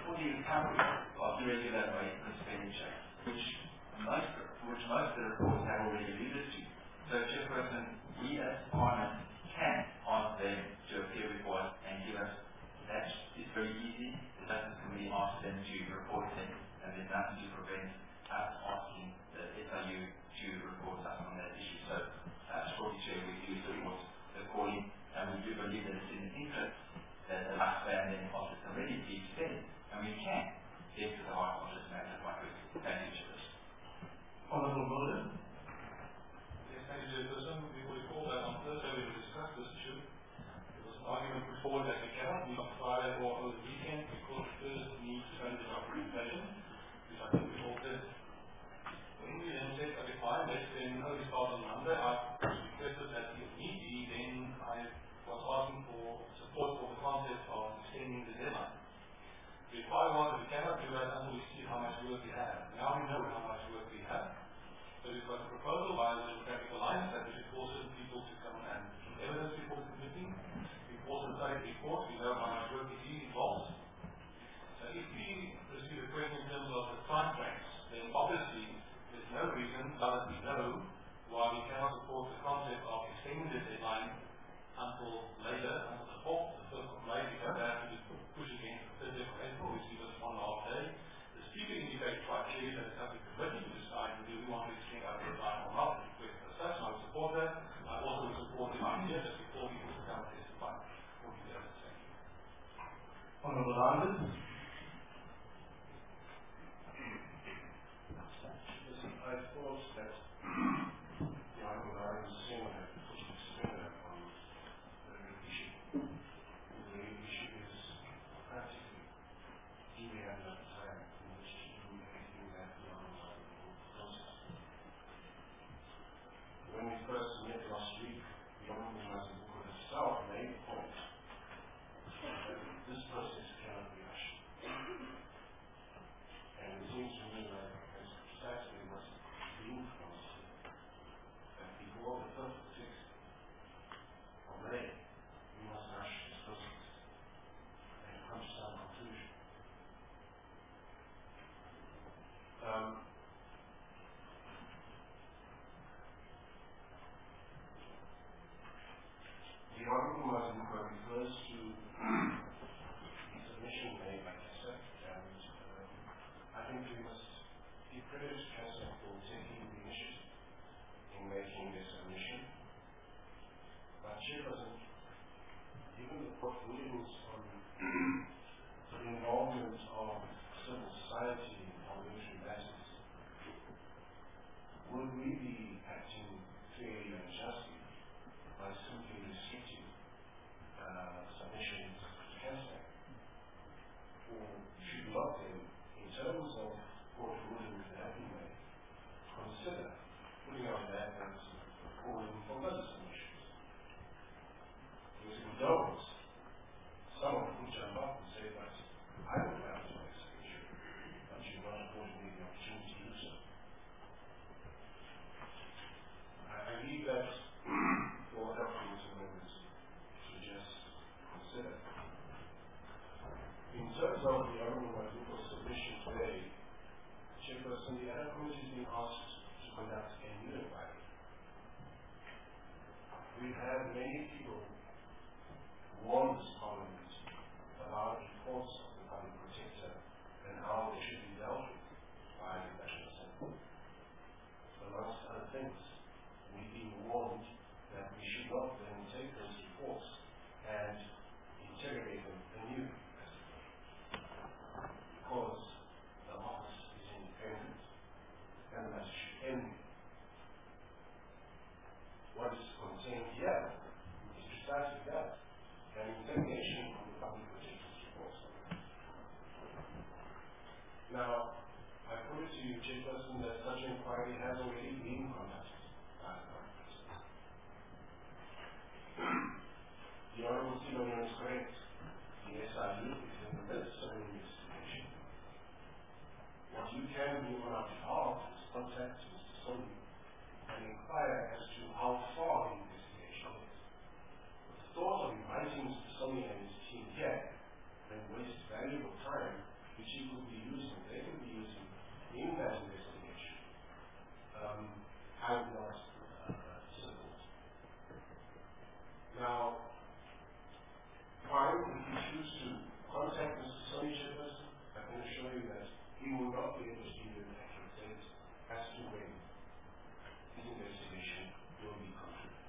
Speaker 11: for the recovery of irregular rate expenditure, which most, which most of the reports have already alluded to. So, Chairperson, we as Parliament can ask them to appear before us and give us that. It's very easy. The Justice Committee asks them to report them, and there's nothing to prevent us asking the S I U to report us on that issue. So, uh, shortly, Chair, we do support the calling, and we do believe that it's in the interest that the lifespan then of the committee be extended, and we can get to the heart of this matter quite quickly. Thank you, Chairperson.
Speaker 1: Honourable Mulder.
Speaker 6: Yes, thank you, Chairperson. We will recall that on Thursday we will discuss this issue. There was an argument put forward that we cannot meet on Friday or over the weekend because Thursday needs to send the documentation, which I think we all did. When we then said, okay, fine, let's then only start on Monday, I requested that if need be, then I was asking for support for the concept of extending the deadline. The reply was that we cannot do that until we see how much work we have. Now we know how much work we have. So we've got a proposal by the Democratic Alliance that we should force certain people to come and give evidence before the committee. We've also studied reports, we know how much work it involves. So if we receive a question in terms of the time frames, then obviously there's no reason, now that we know, why we cannot support the concept of extending the deadline until later, until the fourth, the first of May. We don't have to push against the thirtieth of April, we see this one and a half day. The Speaker indicates quite clearly that it's up to the committee to decide whether we want to extend our deadline or not. The request as such, I would support that. I also would support the idea that before people to come and testify for the evidence. Thank you.
Speaker 1: Honourable Landis.
Speaker 12: Listen, I thought that the Honourable Lawrence Singh had put his finger on the issue. The issue is practically, do we have enough time in which to do anything that the Honourable process? When we first met last week, the Honourable Mazibuko herself made the point that this process cannot be rushed. And it seems to me like that's precisely what's being promised here. That before the first of sixth of May, we must rush this process and come to some conclusion. Um, the Honourable Mazibuko refers to the submission made by CASAC, and um, I think we must give credit to CASAC for taking the initiative in making this submission. But Chairperson, given the portfolios on the involvement of civil society on military matters, would we be acting fairly and justly by simply restricting uh, submissions to CASAC? Or should we not then, in terms of court rulings that have been made, consider putting out that as calling for further submissions? Because if we don't, someone could jump up and say, but I don't have to make submission, but you're not affording me the opportunity to do so. I, I leave that for other committee members to just consider. In terms of the Honourable Mazibuko's submission today, Chairperson, the other committee has been asked to conduct a new inquiry. We've had many people warn this Parliament about reports of the Public Protector and how they should be dealt with by the National Assembly. Amongst other things, we've been warned that we should not then take those reports and interrogate them anew, because the office is independent and that should end. What is contained here is precisely that, an interrogation of the Public Protector's reports. Now, I put it to you, Chairperson, that such an inquiry has already been conducted by the Public Protector. The Honourable Simonian is correct. The S I U is in the midst of an investigation. What you can do on our behalf is contact Mister Soni and inquire as to how far the investigation is. But the thought of inviting Mister Soni and his team here and waste valuable time which she could be using, they could be using in that investigation, um, I would not uh, support. Now, fine, if you choose to contact Mister Sonny Jefferson, I can assure you that he will not be able to give you an accurate sense as to when his investigation will be concluded.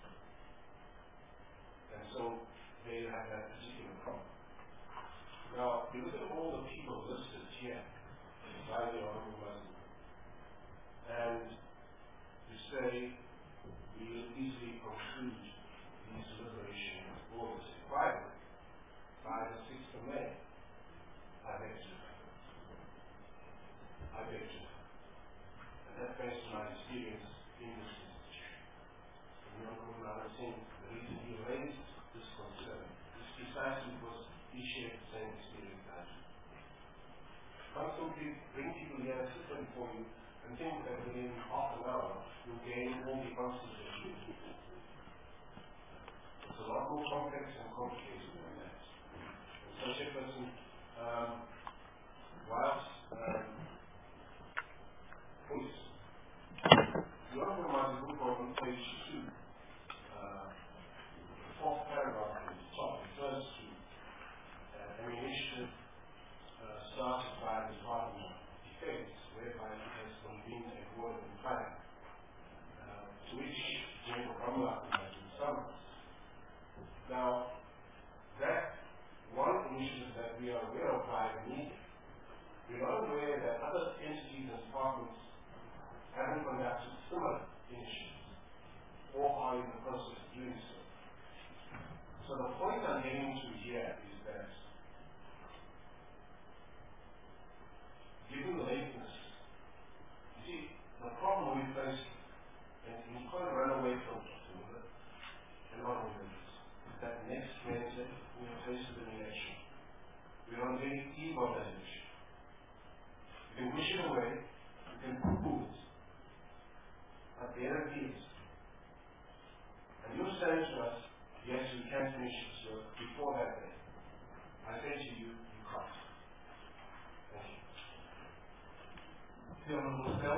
Speaker 12: And so they have that particular problem. Now, you look at all the people listed here by the Honorable Muslim, and you say we will easily conclude these liberation orders required by the sixth of May. I beg to differ. I beg to differ. And that's based on my experience in this institution. And the Honorable Muslim saying the reason he raised this concern is precisely because he shared the same experience as you. Can't simply bring people here, sit them for you, and think that within half an hour you'll gain all the answers that you need. It's a lot more complex and complicated than that. And so, Jefferson, um, whilst, um, please, the Honorable Muslim book on page two, uh, the fourth paragraph at the top refers to uh, an initiative uh, started by the Department of Defense, whereby it has convened a war in plan, uh, to which General Ramla has been summoned. Now, that one initiative that we are aware of by the media, we are not aware that other entities and departments haven't conducted similar initiatives or are in the process of doing so. So the point I'm getting to here is that given the lateness, you see, the problem we face, and you can't run away from it, and not only this, is that next Wednesday we are faced with an election. We are on the eve of that election. You can wish it away, you can poo-poo it, but there it is. And you're saying to us, yes, we can finish this work before that day. I say to you, you can't. Thank you.
Speaker 3: The Honourable Phil.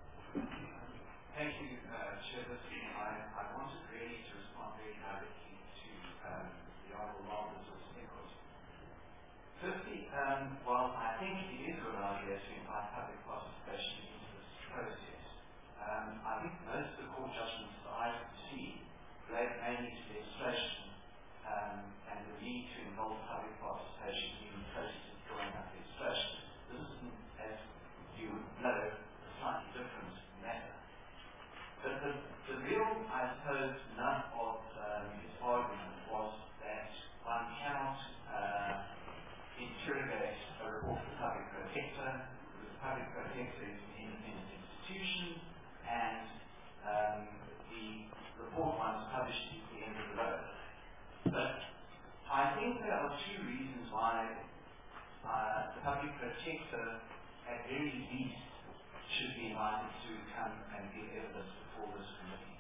Speaker 3: Thank you, uh, Chairperson. I, I wanted really to respond very directly to um, the Honourable Margaret's input. Firstly, um, while I think it is a good idea to invite public participation into this process, um, I think most of the court judgments that I see relate mainly to legislation um, and the need to involve public participation in the process of drawing up legislation. This isn't, as you know, a slightly different matter. But the, the real, I suppose, nut of um, his argument was that one cannot uh, interrogate a report of the public protector, because the public protector is an independent institution, and um, the report once published is the end of the road. But I think there are two reasons why uh, the public protector, at very least, should be invited to come and give evidence before this committee.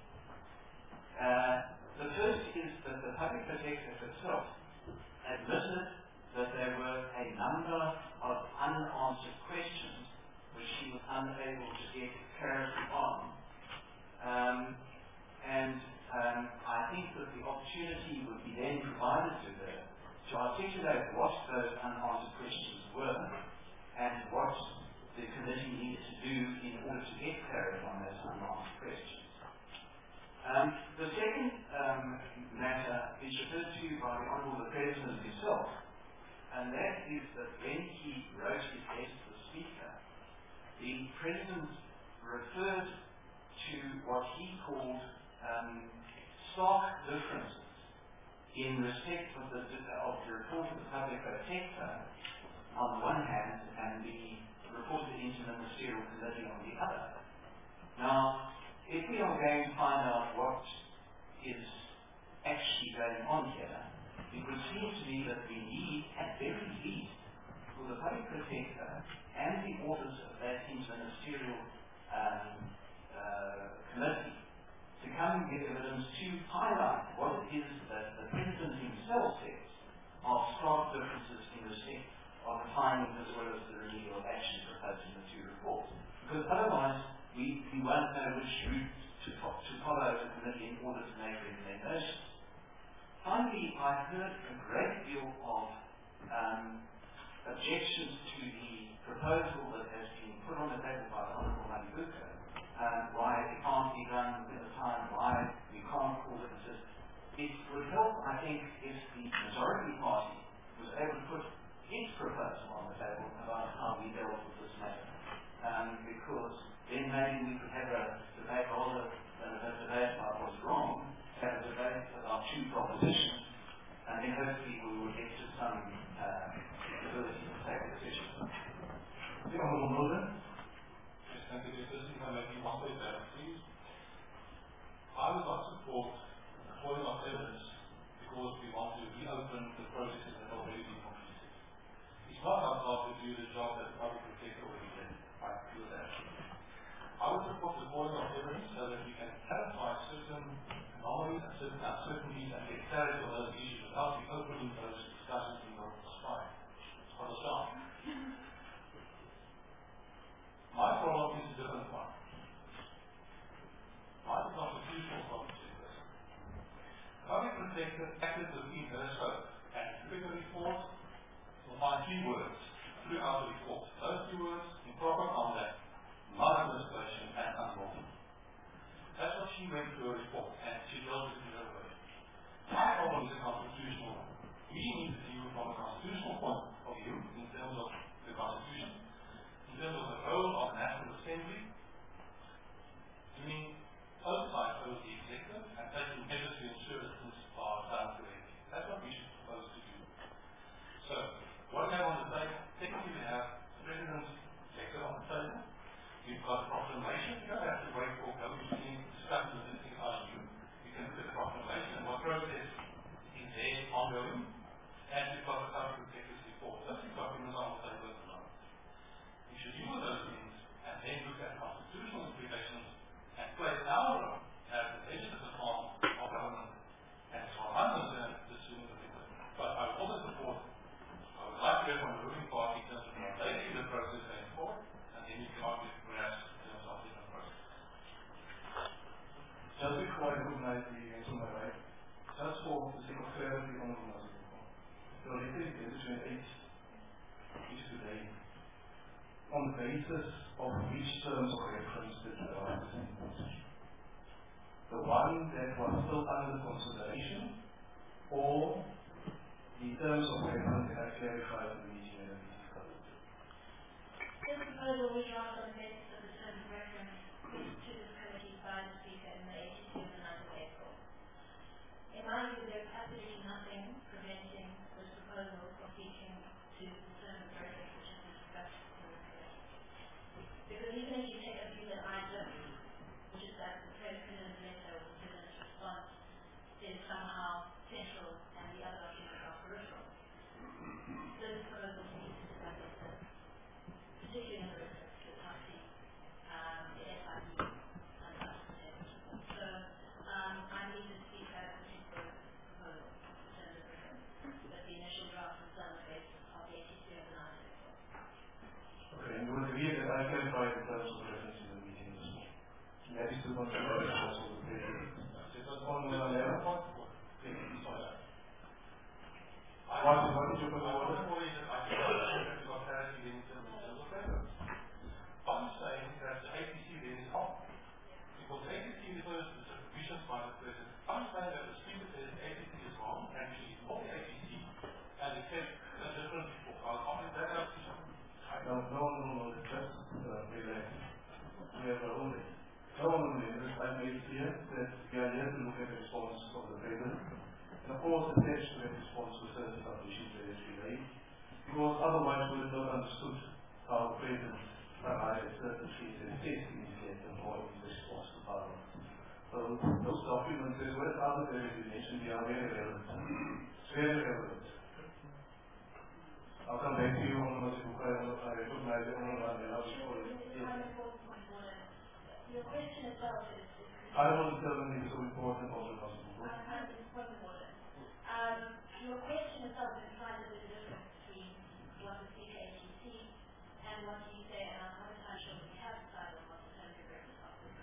Speaker 3: Uh, the first is that the public protector herself admitted that there were a number of unanswered questions which she was unable to get clarity on. Um, and um, I think that the opportunity would be then provided to her to articulate what those unanswered questions were and what the committee needed to do in order to get clarity on those unanswered questions. Um, the second um, matter is referred to by the Honourable President himself, and that is that when he wrote his letter to the Speaker, the President referred to what he called um, stark differences in respect of the, of the report of the public protector on the one hand and the report of the Interministerial Committee on the other. Now, if we are going to find out what is actually going on here, it would seem to me that we need, at very least, for the public protector and the authors of that interministerial um, uh, committee to come and give evidence to highlight what it is that the President himself says are stark differences in respect of the findings as well as we won't know which route to, fo- to follow as a committee in order to make recommendations. Finally, I heard a great deal of um, objections to the proposal that has been put on the table by the Honourable Malibuka, um, why it can't be done at a time, why we can't call it assist. It would help, I think, if the majority party was able to put its proposal on the table about how we dealt with this matter. Um, because then maybe we could have a debate rather than a debate about what's wrong, have a debate about two propositions, and then hopefully we will get to some uh, ability to take a decision.
Speaker 1: The Honourable Mulder.
Speaker 6: Yes, thank you. Just if I may be one way back, please. I would not support the calling of evidence because we want to reopen the processes that have already been completed. It's not our job to do the job that the public protector already did. I feel that. I would support the calling of evidence so that we can clarify certain anomalies and certain uncertainties and get clarity on those issues without reopening those discussions in the spine. On the start. My problem is a different one. Mine is not a constitutional problem to this. The public protector acted within her scope, and if you look at the report, you'll find three words throughout the report. Those two words, improper conduct, maladministration, and unlawful. That's what she went through her report, and she dealt with it in her way. My problem is a constitutional one. We need to view from a constitutional point of view, in terms of the Constitution, in terms of the role of the National Assembly, doing oversight over the executive and taking measures to ensure that things are done correctly. That's what we should propose to do. So, what we have on the table, technically we have the President's letter on the table. We've got a proclamation. You don't have to wait for government discussions with anything I U. You can look at the proclamation and what process is there ongoing. And we've got the public protector's report. Those two documents on the table at the moment. We should use those things and then look at constitutional implications and place our role as the legislative arm of government. And as far as I'm concerned, this is significant. But I would also support, I would like to hear from the ruling party in terms of how they see the process going forward, and then you can argue perhaps in terms of different process.
Speaker 1: Just before I recognize the hands on my right, just for the sake of clarity on the matter, the letter is dated twenty-eighth, which is today, on the basis of which terms of reference did the right the one that was still under consideration, or the terms of reference that I clarified in the meeting and the discussion.
Speaker 4: This proposal was drafted on the basis of the terms of reference to this committee by the Speaker in the eighteenth of the ninth of April. In my view, there is absolutely nothing preventing this proposal from speaking to the terms of reference which has been discussed in this committee. Because even if you take a view that I don't, which is that the President's letter or the President's response is somehow central and the other documents are peripheral, this proposal needs to discuss it, particularly in reference to the party, um, the S I U, and the President. So um, I need to speak at a particular proposal in terms of reference, but the initial draft was done on the basis of the eighteenth of the ninth of April.
Speaker 1: Okay, and you would agree that I clarified the terms of reference in the meeting this morning. That is the consideration also of the President. On the other point, what is what is your proposal?
Speaker 6: I'm saying that the A P C then is off. Because A P C refers to the supervisions by the President. I'm saying that the Speaker says A P C is wrong and we should ignore the A P C and accept a different report. I'll offer that up to you.
Speaker 1: No, no, no, no, it's just uh, relax. We have our own. So, members, I made clear that we are here to look at the response of the President. And of course, attached to that response was certain issues that is relayed. Because otherwise we would have not understood how the President arrived at certain things and says in his letter or in response to Parliament. So those documents, as well as other areas you mentioned, they are very relevant. It's very relevant. I'll come back to you on what you I recognize the Honourable Mandela before it.
Speaker 4: Your question itself is...
Speaker 1: I will determine if it's so important or not.
Speaker 4: I'm in point of order. Um, your question itself implies that there's a difference between what the Speaker A T C and what you say, and I'm not entirely sure that we have decided on what the terms of reference are for the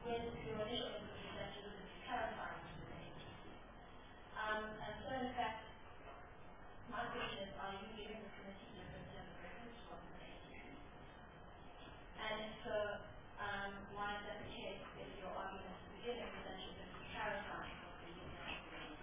Speaker 4: when your initial input is that you look at clarifying the name. Um, and so in fact, my question is, are you giving the committee different terms of reference from the name? And if so, um, why is that the case if your argument at the beginning is that you're going to be clarifying what the user has to do?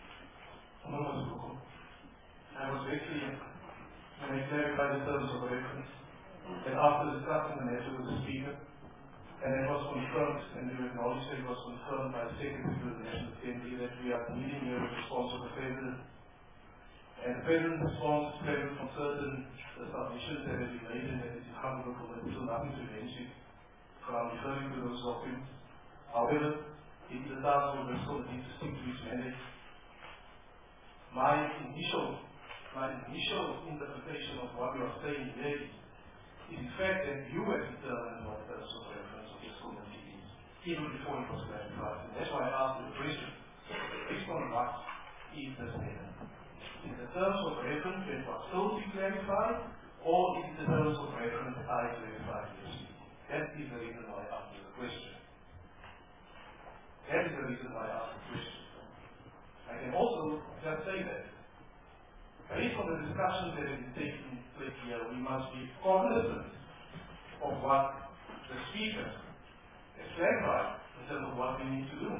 Speaker 1: I was very clear when I clarified the terms of reference that after discussing the matter with the Speaker, and it was confirmed, and you acknowledged that it was confirmed by the Secretary of the National Assembly that we are needing here a response of the President. And the President's response is present from certain submissions that have been made and that is in front of the committee, so nothing prevents you from referring to those documents. However, it is a task of the committee to stick to its mandate. My initial, my initial interpretation of what you are saying here is, is in fact that you have determined what the terms of reference of this committee is, even before it was clarified. And that's why I asked you the question, based on what is the statement? Is the terms of reference that was told to be clarified, or is the terms of reference I clarified this? That is the reason why I asked you the question. That is the reason why I asked the question. I can also just say that, based on the discussions that have been taking place here, we must be cognizant of what the Speaker has clarified in terms of what we need to do.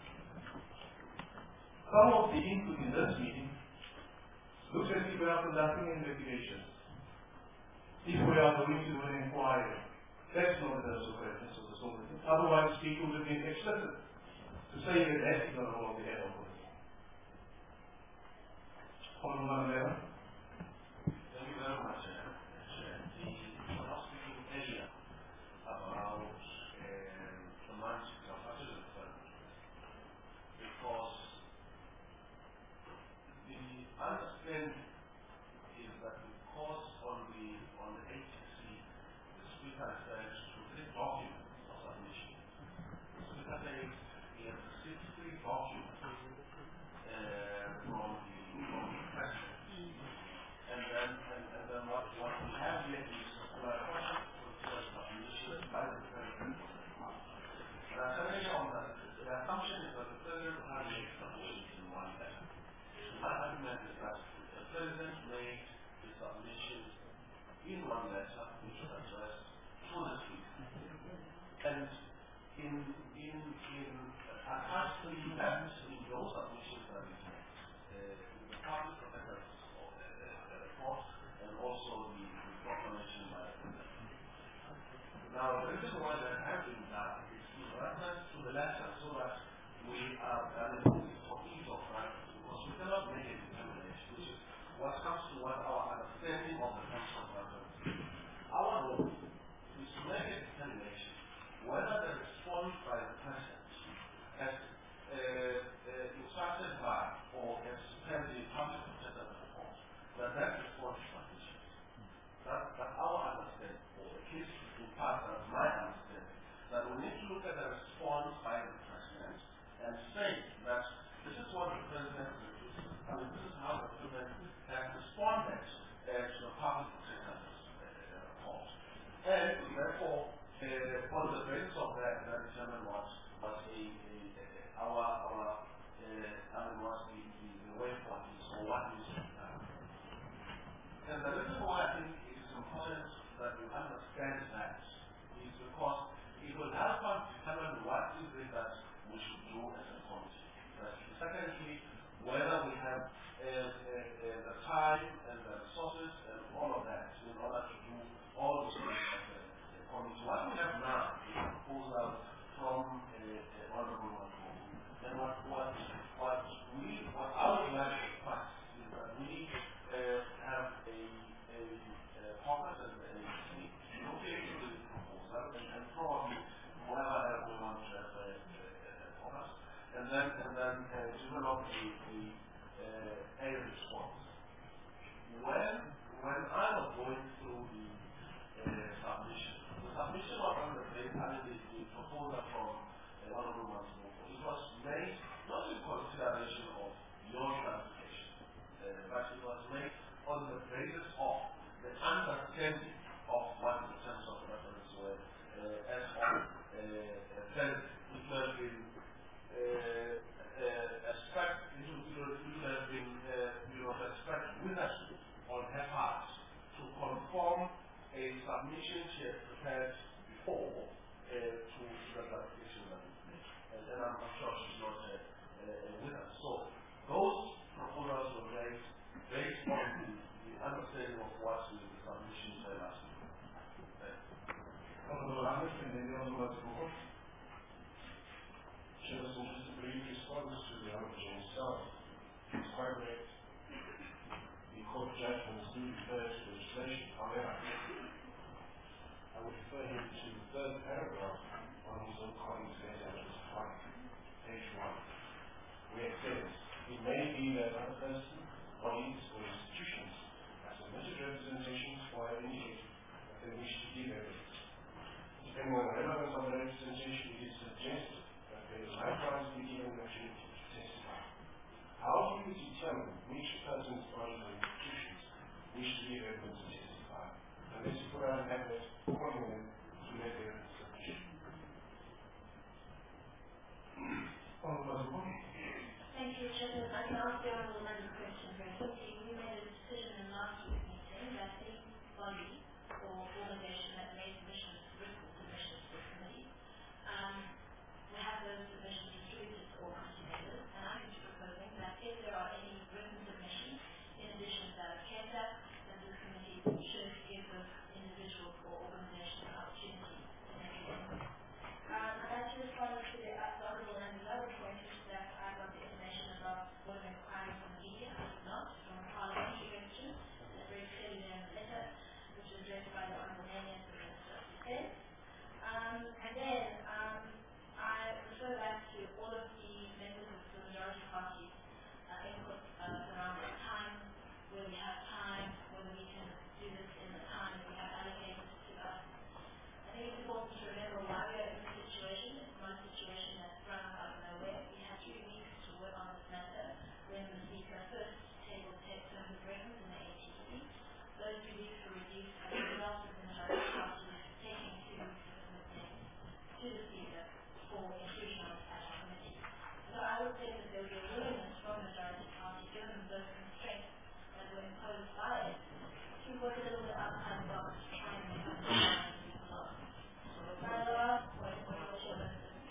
Speaker 1: Some of the input in this meeting looks as if we are conducting an investigation. If we are going to do an inquiry, that's not the terms of reference of the committee. Otherwise, the Speaker would have been explicit to say that that is not the role of the head of committee. Honourable Madam
Speaker 12: Thank you very much, Chair. The was speaking earlier about um, the management of factors of because the understanding is that because on the on the H T C, the Speaker refers to three documents of submission. The Speaker says he has received three documents uh, from the from the President. And then, and, and then what, what we have here is uh, submission by the President. The assumption on that, the assumption is that the President has made submissions in one letter. My argument is that the President made the submission in one letter, which was addressed to the Speaker. And in in in attached to that, in those submissions that we made, uh, the public protector's report and also the, the proclamation by the President. Now, the reason why that has been done is in reference to the letter, so that we are removing for ease of reference, because we cannot make a determination, which is what comes to what our understanding of the terms of reference is. Our role is to make a determination whether the response by the President has uh, uh, instructed by or has sent the public protector's report, that that response is sufficient. That, that's our understanding, or at least in part that's my understanding, that we need to look at the response by the President and say that this is what the President, I mean, this is how the President has responded uh, to the public protector's uh, report. And therefore, uh, on the basis of that, that determine what was a, a, a, our, our uh, I mean, was the, the, the way forward is, or what needs to be done. And the reason why I think it is important that we understand that is because it will help us determine what is it that we should do as a committee. Secondly, whether we have uh, uh, uh, the time and the resources and all of that in order to do all those things as a, a committee. What we have now is a proposal from uh, uh, Honourable Wanko. And what, what, what we, what I would like to request is that we uh, have a, a, a focus and a look into the proposal and, and probably whatever else we want to have a, a, a focus, and then and then uh, develop a, a, uh, a response. When when I was going through the uh, submission, the submission was on the page, I mean the, the proposal from uh, one of the ones it was made not in consideration of your clarification, uh, but it was made on the basis of the understanding of what the terms of reference were uh, as of uh, uh, television itself is quite correct. The court judgments do refer to legislation. However, I would refer him to the third paragraph on his own colleague's letter, which is five, page one, where it says, it may be that other person, bodies, or institutions have submitted representations or have indicated that they wish to give evidence. Depending on the relevance of the representation, it is suggested that they will likewise be given the opportunity to testify. How do you determine which persons, bodies, or institutions wish to give evidence and testify? Unless you put out an advert calling them to make their submission.
Speaker 4: Thank you, Chairman. I can ask the Honourable Member a question very quickly. We made a decision in last week's meeting that any body or organisation that made submissions, written submissions to the committee, um, will have those submissions distributed to all committee members. And I'm just proposing that if there are any written submissions, in addition to that of C A S A, then this committee should give those individuals or organisations an opportunity to make a statement. Um, I'd like to respond to the Honourable Member's other point, which is that I got the information about what an inquiry from the media. I did not, from a parliamentary question, and very clearly there in the letter, which was addressed by the Honourable Manian to the Minister of Defence. Um, and then um, I refer back to all of the members of the majority party uh, input uh, around the time, where we have time, whether we can do this in the time that we have allocated to us. I think it's important to remember why we are in this situation. It's not a situation that's sprung out of nowhere. We had three weeks to work on this matter when the Speaker first tabled terms of reference in the A T C. Those three weeks were reduced as a result of the majority party taking two weeks to submit names to the Speaker for inclusion on the ad hoc committee. So I would say that there would be a willingness from the majority party, given those constraints that were imposed by it, to work a little bit outside the box to try and make up the balance of the law. My last point was the Chairman.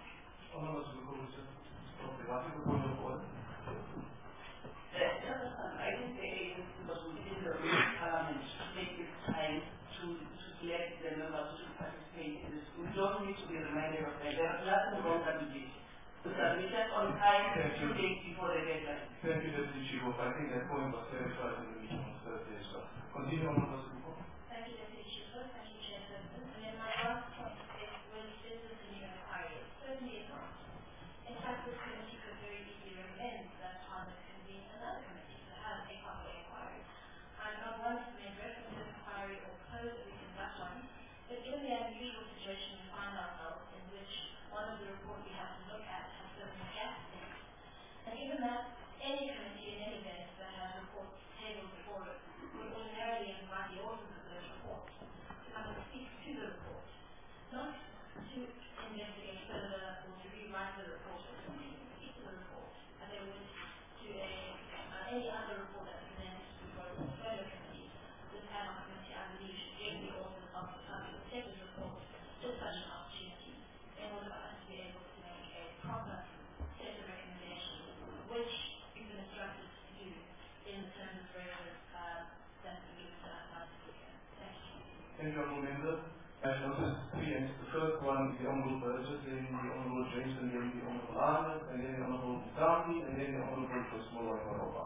Speaker 5: I think the agency was within the Parliament to take its time to, to select the members who should participate in this. We don't need to be reminded of that. There is nothing wrong that we did. We submitted on time two days before the deadline.
Speaker 1: Thank you, Deputy Chief of. I think that point was clarified in the meeting on Thursday as well. Continue on with the report.
Speaker 4: Thank you, Deputy Chief of. Thank you, Chairperson. And then my last point is, well, is this a new inquiry? It certainly is not. In fact, this committee could very easily recommend that Parliament convene another committee to have a proper inquiry. I'm not one to make reference to inquiry or propose that we conduct one, but given the unusual situation we find ourselves in, which one of the reports we have to look at has certain gaps in it, and given that any committee in any event that has reports tabled before it would ordinarily invite the authors of those reports to come and speak to the report, not to investigate further or to rewrite the report or to speak to the report, as they would to a, uh, any other report that's presented before a further committee. This ad hoc committee, I believe, should give the authors of the public sector's report just such an opportunity in order for us to be able to make a proper set of recommendations, which we've been instructed to do in the terms of reference uh, that we give to us by the Speaker. Thank you.
Speaker 1: Thank you, Honourable Member. I noticed three ends. The first one, the Honourable Burgess, then the Honourable Jameson, then the Honourable Arnold, and then the Honourable Mugambi, and then the Honourable Cosmo Waroba.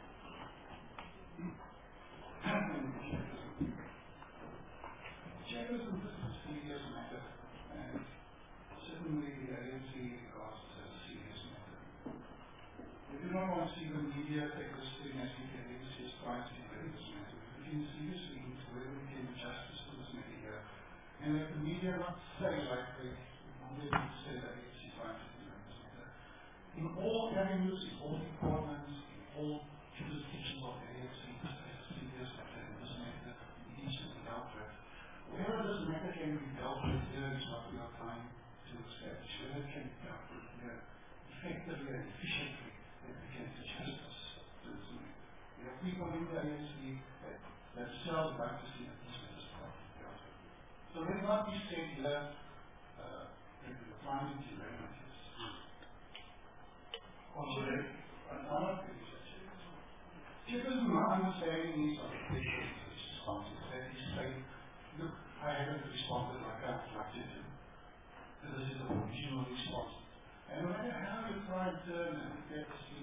Speaker 8: Chairperson, this is a serious matter, and certainly the A N C regards it as a serious matter. We do not want to see the media take this thing as if the A N C is trying to debate this matter. We can seriously into whether we can do justice to this matter here, and let the media not say like they really say that A N C is trying to debate this matter. In all avenues, in all departments, in all jurisdictions of the A N C, this is a serious matter, and this matter needs to be dealt with. Wherever this matter can be dealt with here is what we are trying to establish. Whether it can be dealt with here effectively and efficiently, that we can do justice to this matter. We have people in the A N C that themselves like to see that this matter is properly dealt with. So let it not be said here uh, that we are trying to delay matters. Chairperson, my understanding is of the patient's responses that he said, look, I haven't responded like I would like to do. This is a provisional response. And no matter how you try and turn and get this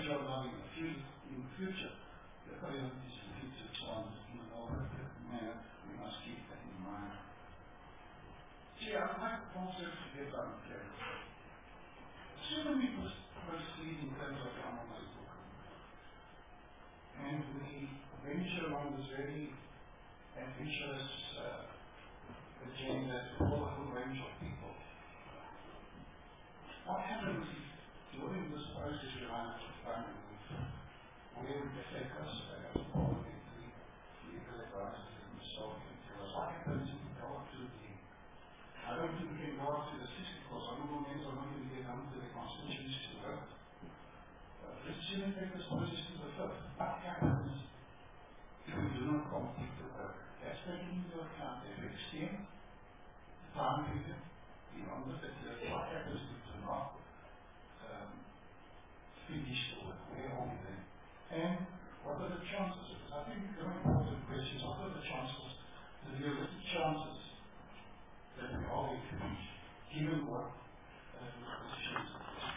Speaker 8: job having a field in the future, the priorities in the future to others in an overall manner. We must keep that in mind. See, I'd like the concept to get unclear. Soon we proceed in terms of the Anonymous book. And we venture along this very adventurous uh, agenda to follow a whole range of people. What happens if during this process we run out of time and where would it affect us as parliamentary legal advisors and so on? What happens if we go up to the I don't think we can go up to the sixty because honorable members are not going to get down to the constituency to vote. Uh, let's assume we take this process to the fifth. What happens if we do not complete the work? That's taking into account the extent, the time period, beyond the fiftieth. What happens if we do not um, finish the work? Where are we then? And what are the chances? I think the very important question is what are the chances, the realistic chances that we are going to finish, given what uh, the positions of this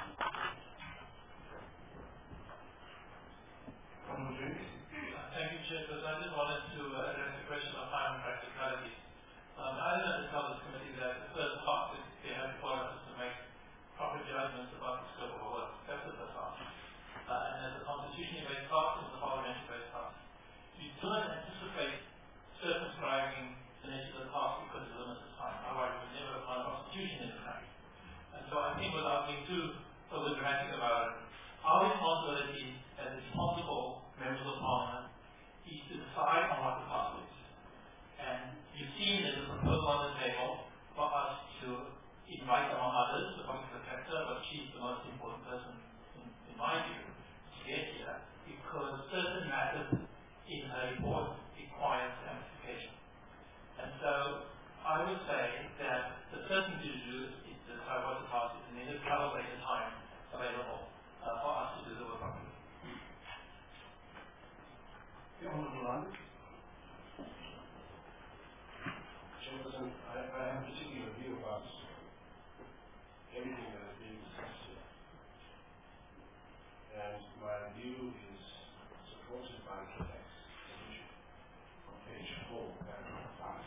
Speaker 9: Thank you, Chair. Because I just wanted to uh, address the question of time and practicality. Um, I did not tell this committee that the first task that they have before us is to make proper judgments about the scope of our work. That's the first task. Uh, and as a constitutionally based task, it's a parliamentary based task. You do not anticipate circumscribing the nature of the task because it limits the time. Otherwise, we would never apply the constitution in the country. And so I think without being too over dramatic about it, our responsibility as responsible members of parliament is to decide on what the task is. And you've seen there's a proposal on the table for us to invite among others the public protector, but she's the most important person in, in my view to get here because certain matters in her report require amplification. And so I would say that the first thing to do is to decide what the task is and then just calibrate the time available uh, for us to do the work properly.
Speaker 12: The Honourable London. Chairperson, I, I have a particular view about everything that is being discussed here. And my view is supported by the text on page four, paragraph five.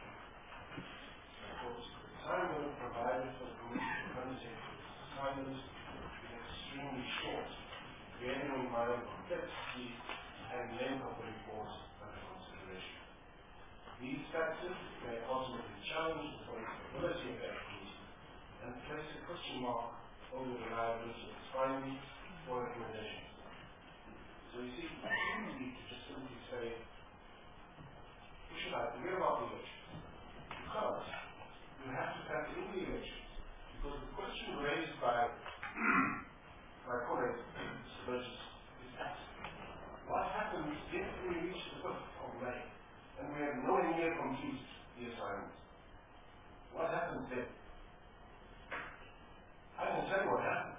Speaker 12: Of course, the time limit provided for the Commission to undertake its assignments is extremely short, bearing in mind the complexity and length of the report under consideration. These factors may ultimately challenge the stability of that committee and place a question mark over the reliability of its findings or recommendations. So you see, it's easy to just simply say, we should like to hear about the elections. Because you have to factor in the elections. Because the question raised by my colleague, Mister Burgess, is asked, what happens if we reach the fifth of May and we have nowhere near completed the assignment? What happens then? I can tell you what happens.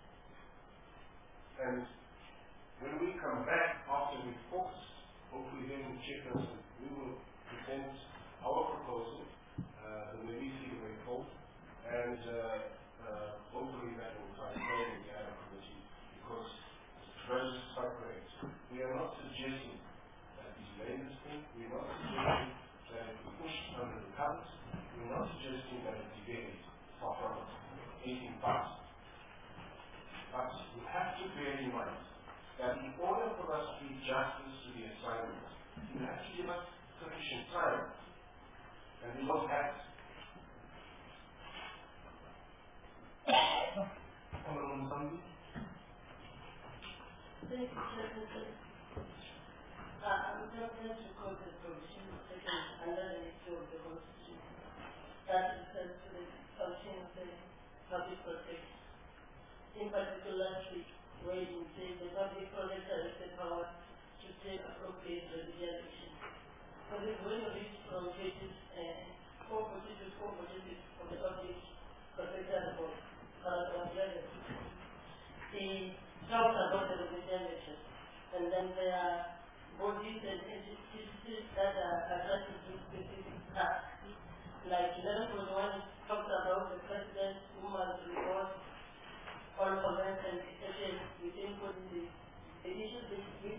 Speaker 12: And when we come back after we've focused, hopefully then Chairperson, we will present our proposal, uh, the way we see the way forward, and uh, uh, hopefully that will translate in the other committee, because Burgess is quite correct. We are not suggesting that we delay this thing, we are not suggesting that it be pushed under the carpet, we are not suggesting that it be buried far from it, anything fast. But we have to bear in mind that in order for us to do justice to the assignment, you have to give us sufficient time. And we don't have it. Honourable Musambi.
Speaker 7: Thank you, Chairperson. Uh, I would just like to quote the provision taken under the issue of the Constitution that refers to the function of the public protector. In particular, where it says the public protector has the power to take appropriate remedial action. For the going of it from pages uh, four forty-two to four forty-six of the public protector report, paragraph eleven, he talks about the remedial action. And then there are bodies and entities that are addressed to do specific tasks. Like eleven point one talks about the President's Women's Report on convention and within policy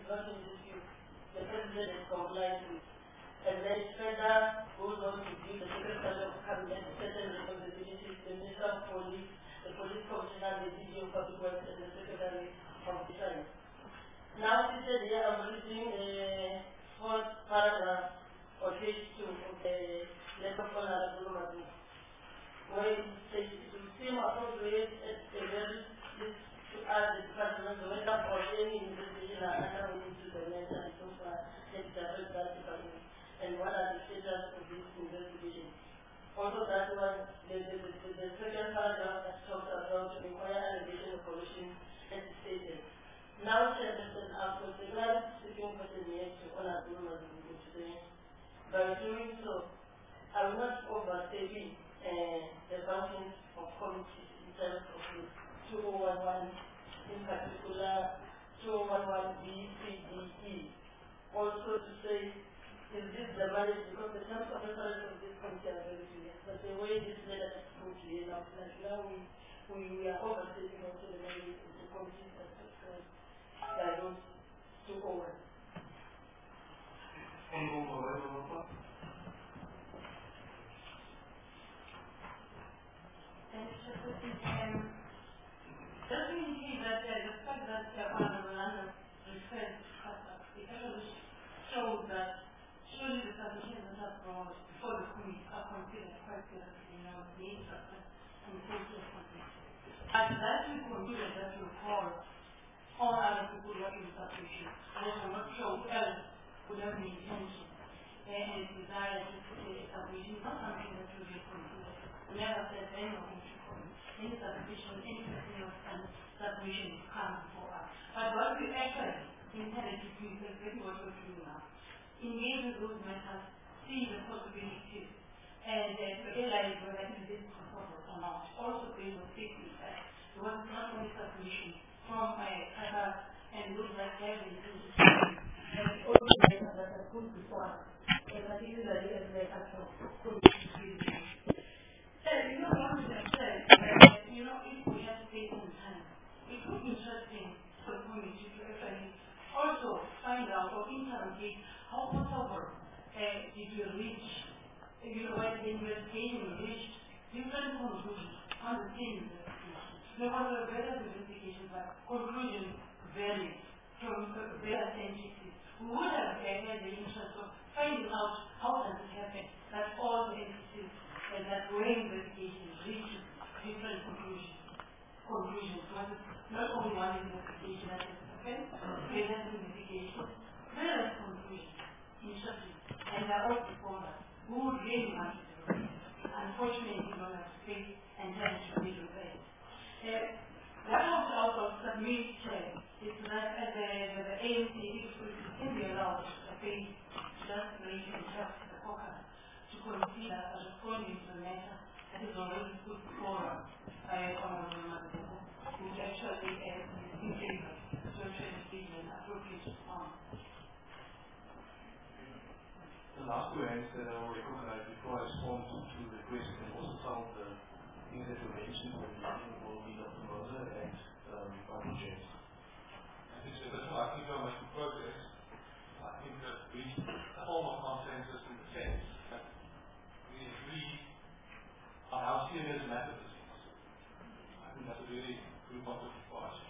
Speaker 13: instruction dispute, the President is compliant with. And then further goes on to give the Secretary of Cabinet certain responsibilities, the Minister of Police, the Police Commissioner, the D G of Public Works, and the Secretary of Defense. Now, she said here, I'm reading the fourth paragraph of page two of the letter of Honorable Madu, where it says it will seem appropriate at a very least to add the department the matter for any investigation and other means to the matter and so far let the that department. And what are the status of this investigation? Also, that one, the, the, the, the second paragraph that talks about inquiry allegation of corruption as stated. Now, Chairperson, after the grand speaking question here to Honorable Madu today, by doing so, I will not overstay uh, the functions of committees in terms of the two oh one one, in particular two oh one one B, C, D, E. Also to say, is this the marriage, because the terms of reference of this committee are very clear, but the way this letter is put here now, like now we, we, we are overstating also the marriage of the committees that subscribe by those two oh one.
Speaker 7: Um, does it indicate that uh, the fact that uh, Honorable London referred to CASA, it actually shows that surely the submissions that are brought before the committee are considered quite seriously, you know, the interest and the safety of committee. And that we concluded that will fall all other people working with submission. And I'm not sure who else would have the intention and desire to put a submission, not something that will be concluded. We never said anyone should come. Any submission, any continuous and submission come before us. But what we actually intended to do is exactly what we're doing now. Engage with those matters, see the possibilities, and uh, realize whether it is possible or not. Also based on safety effects. It was not only submission from uh, other and those that have been doing and all the matters that are good before us, and particularly as they actual community. You know, one would have said that, you know, if we have space and time, it would be interesting for the community to actually also find out or interrogate how possible uh, did you reach, you know, when the investigation reached different conclusions on the same investigation. There was a better investigation, but conclusions varied from uh, various entities. We would have had the interest of finding out how does it happen that all the entities and that way investigation reaches different conclusions. Conclusions. Not only one investigation that has happened, various investigations, various conclusions. Interesting. And they are all before us. Who would really want to do it? Unfortunately, we don't have space and time to deal with it. Uh, what comes out of submit uh, is that uh, the, the, the A M C can be allowed to pay just raise and just the focus to consider responding to the matter that is already put forward by Honorable Madu, which actually is in favor to actually see an appropriate response.
Speaker 1: The last two ends that I will recognize before I respond to the question and also some of the things that you mentioned when you will be Doctor Moser and um, Doctor James.
Speaker 6: I think we are making progress. I think that we form a consensus in the sense that we agree on how serious matter this is. I think that's a really good point for us.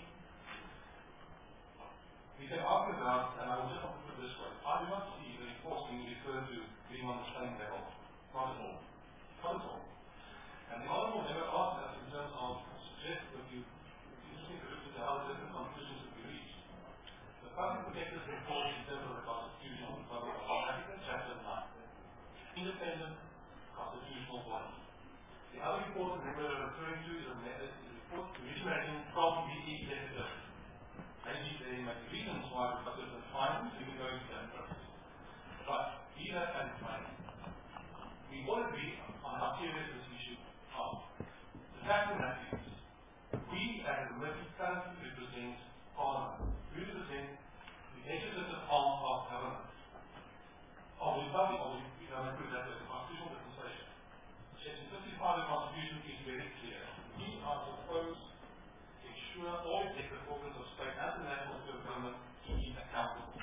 Speaker 6: We can argue about, and I will just put it this way, I do not see the reports being referred to being on the same level. Not at all. Not at all. And the Honourable never asked us in terms of suggesting that you interesting to look at how the different conclusions that we reached. The Public Protector's report in terms of the Constitution of the Republic of South Africa, Chapter nine. Independent constitutional body. The other report that we are referring to is a report originating from the executive. Maybe they might be reasons why we've got different findings, we can go into that process. But be that as it may, we all agree on how serious this issue is. The fact of that is, we as a committee currently represent Parliament. We represent the legislative arm of government. Of the Republic of the government, put that as a constitutional dispensation. Section fifty-five of the Constitution is very clear. We are supposed to ensure all executive organs of state and the national government to be accountable.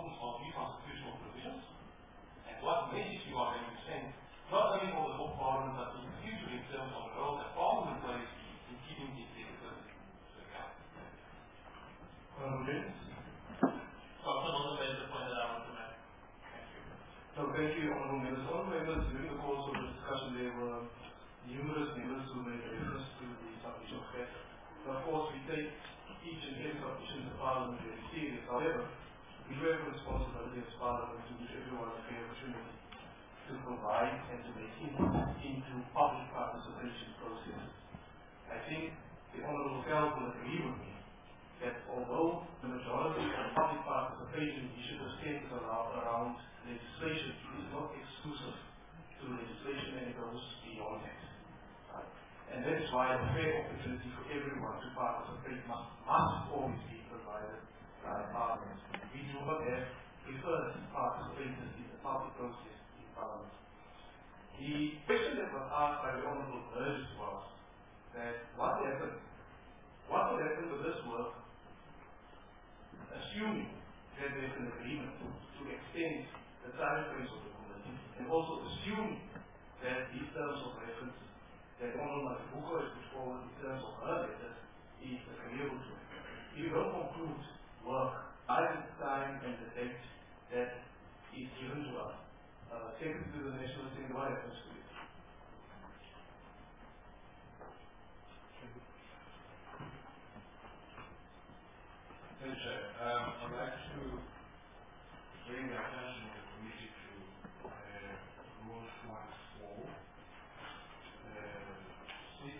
Speaker 6: importance of these constitutional provisions and what message you are going to send, not only for the whole Parliament, but in the future in terms of the role that Parliament plays in keeping the executive to account.
Speaker 1: Honourable
Speaker 9: So some of the members pointed out to me.
Speaker 1: So thank you, Honourable Members. Honourable Members, during the course of the discussion, there were numerous members who made reference to the submission of facts. Of course, we take each and every submission to Parliament very serious. However, we do have a responsibility as Parliament to give everyone a fair opportunity to provide and to make input into public participation processes. I think the Honourable Feld will agree with me that although the majority of public participation initiatives centers around legislation, it is not exclusive to legislation and it goes beyond that. Right? And that is why a fair opportunity for everyone to participate must, must always be provided by Parliament. We do not have preferred participators in the public process in Parliament. The question that was asked by the Honourable Burgess was that what happened, what would happen with this work, assuming that there is an agreement to extend the time frames of the committee, and also assuming that these terms of reference that Honourable Mazibuko has put forward in terms of her letter is agreeable to it. If you don't conclude work by the time and the date that is given to us, uh, take it to the National Assembly, what happens to it?
Speaker 10: Thank you, Chair. Um, I'd like to bring the attention of the committee to uh, Rule one four, uh, six.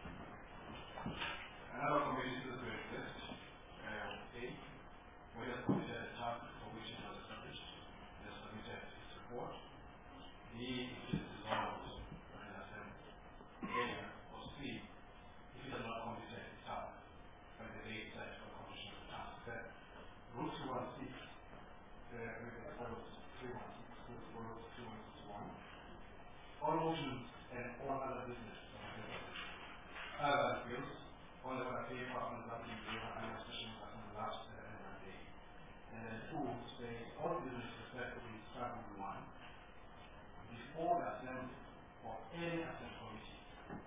Speaker 10: Another committee is to exist. Uh, A, where the committee has a task for which it was established, has submitted its report. B, if it is dissolved by the assembly. A, or C, if it has not completed its task by the date set for completion of the task. That Rule two one six, uh, follows three one six, follows two one six one. All motions and all other business other bills, all of our pay partners that we have an discussion on the last uh, day. And then two say all business respectively start with one before the assembly or any assembly committee.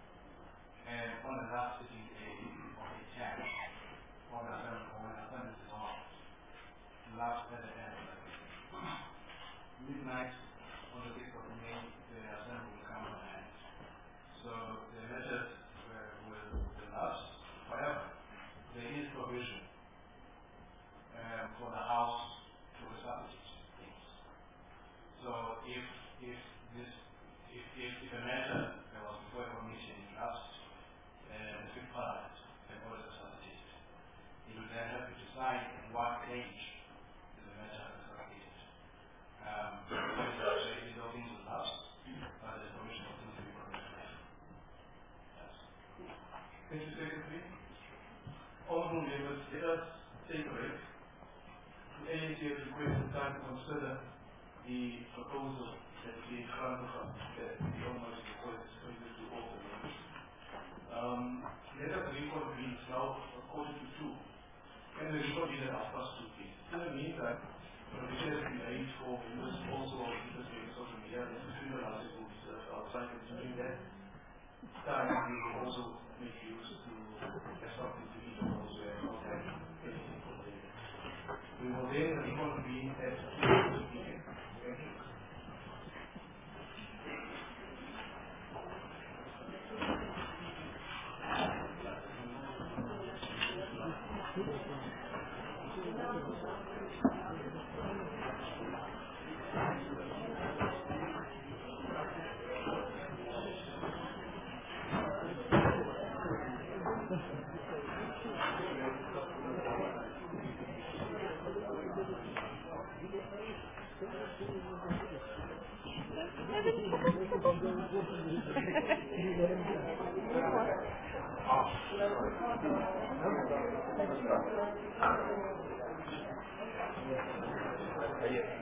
Speaker 10: And on the last sitting day or a ten, or the assembly or when the assembly is on, last at the end of the day. Midnight on the sixth of May, the assembly will come to an end. So the measures uh, will, will last. However, there is provision uh, for the House to resuscitate things. So if if this if if, if a measure that was before a commission is last, uh, the fifth Parliament can order resuscitate it. It will then have to decide at what age is the measure resuscitated. Um, actually, those things will last, but there's provision for things to be provisioned. Yes.
Speaker 1: Thank you, Secretary. Honourable Members, let us take a break. The A N C has requested time to consider the proposal that is in front of us, that the almost request previously also made. Um, let us reconvene now according to two. Can we reconvene at half past two, please? In the meantime, provision has been made for members also of the members of the media, and the funeral houses will be served outside, and during that time we will also make use to have something to eat for those who have not had anything for the day. We will then reconvene at two p m Thank you.
Speaker 10: Yes.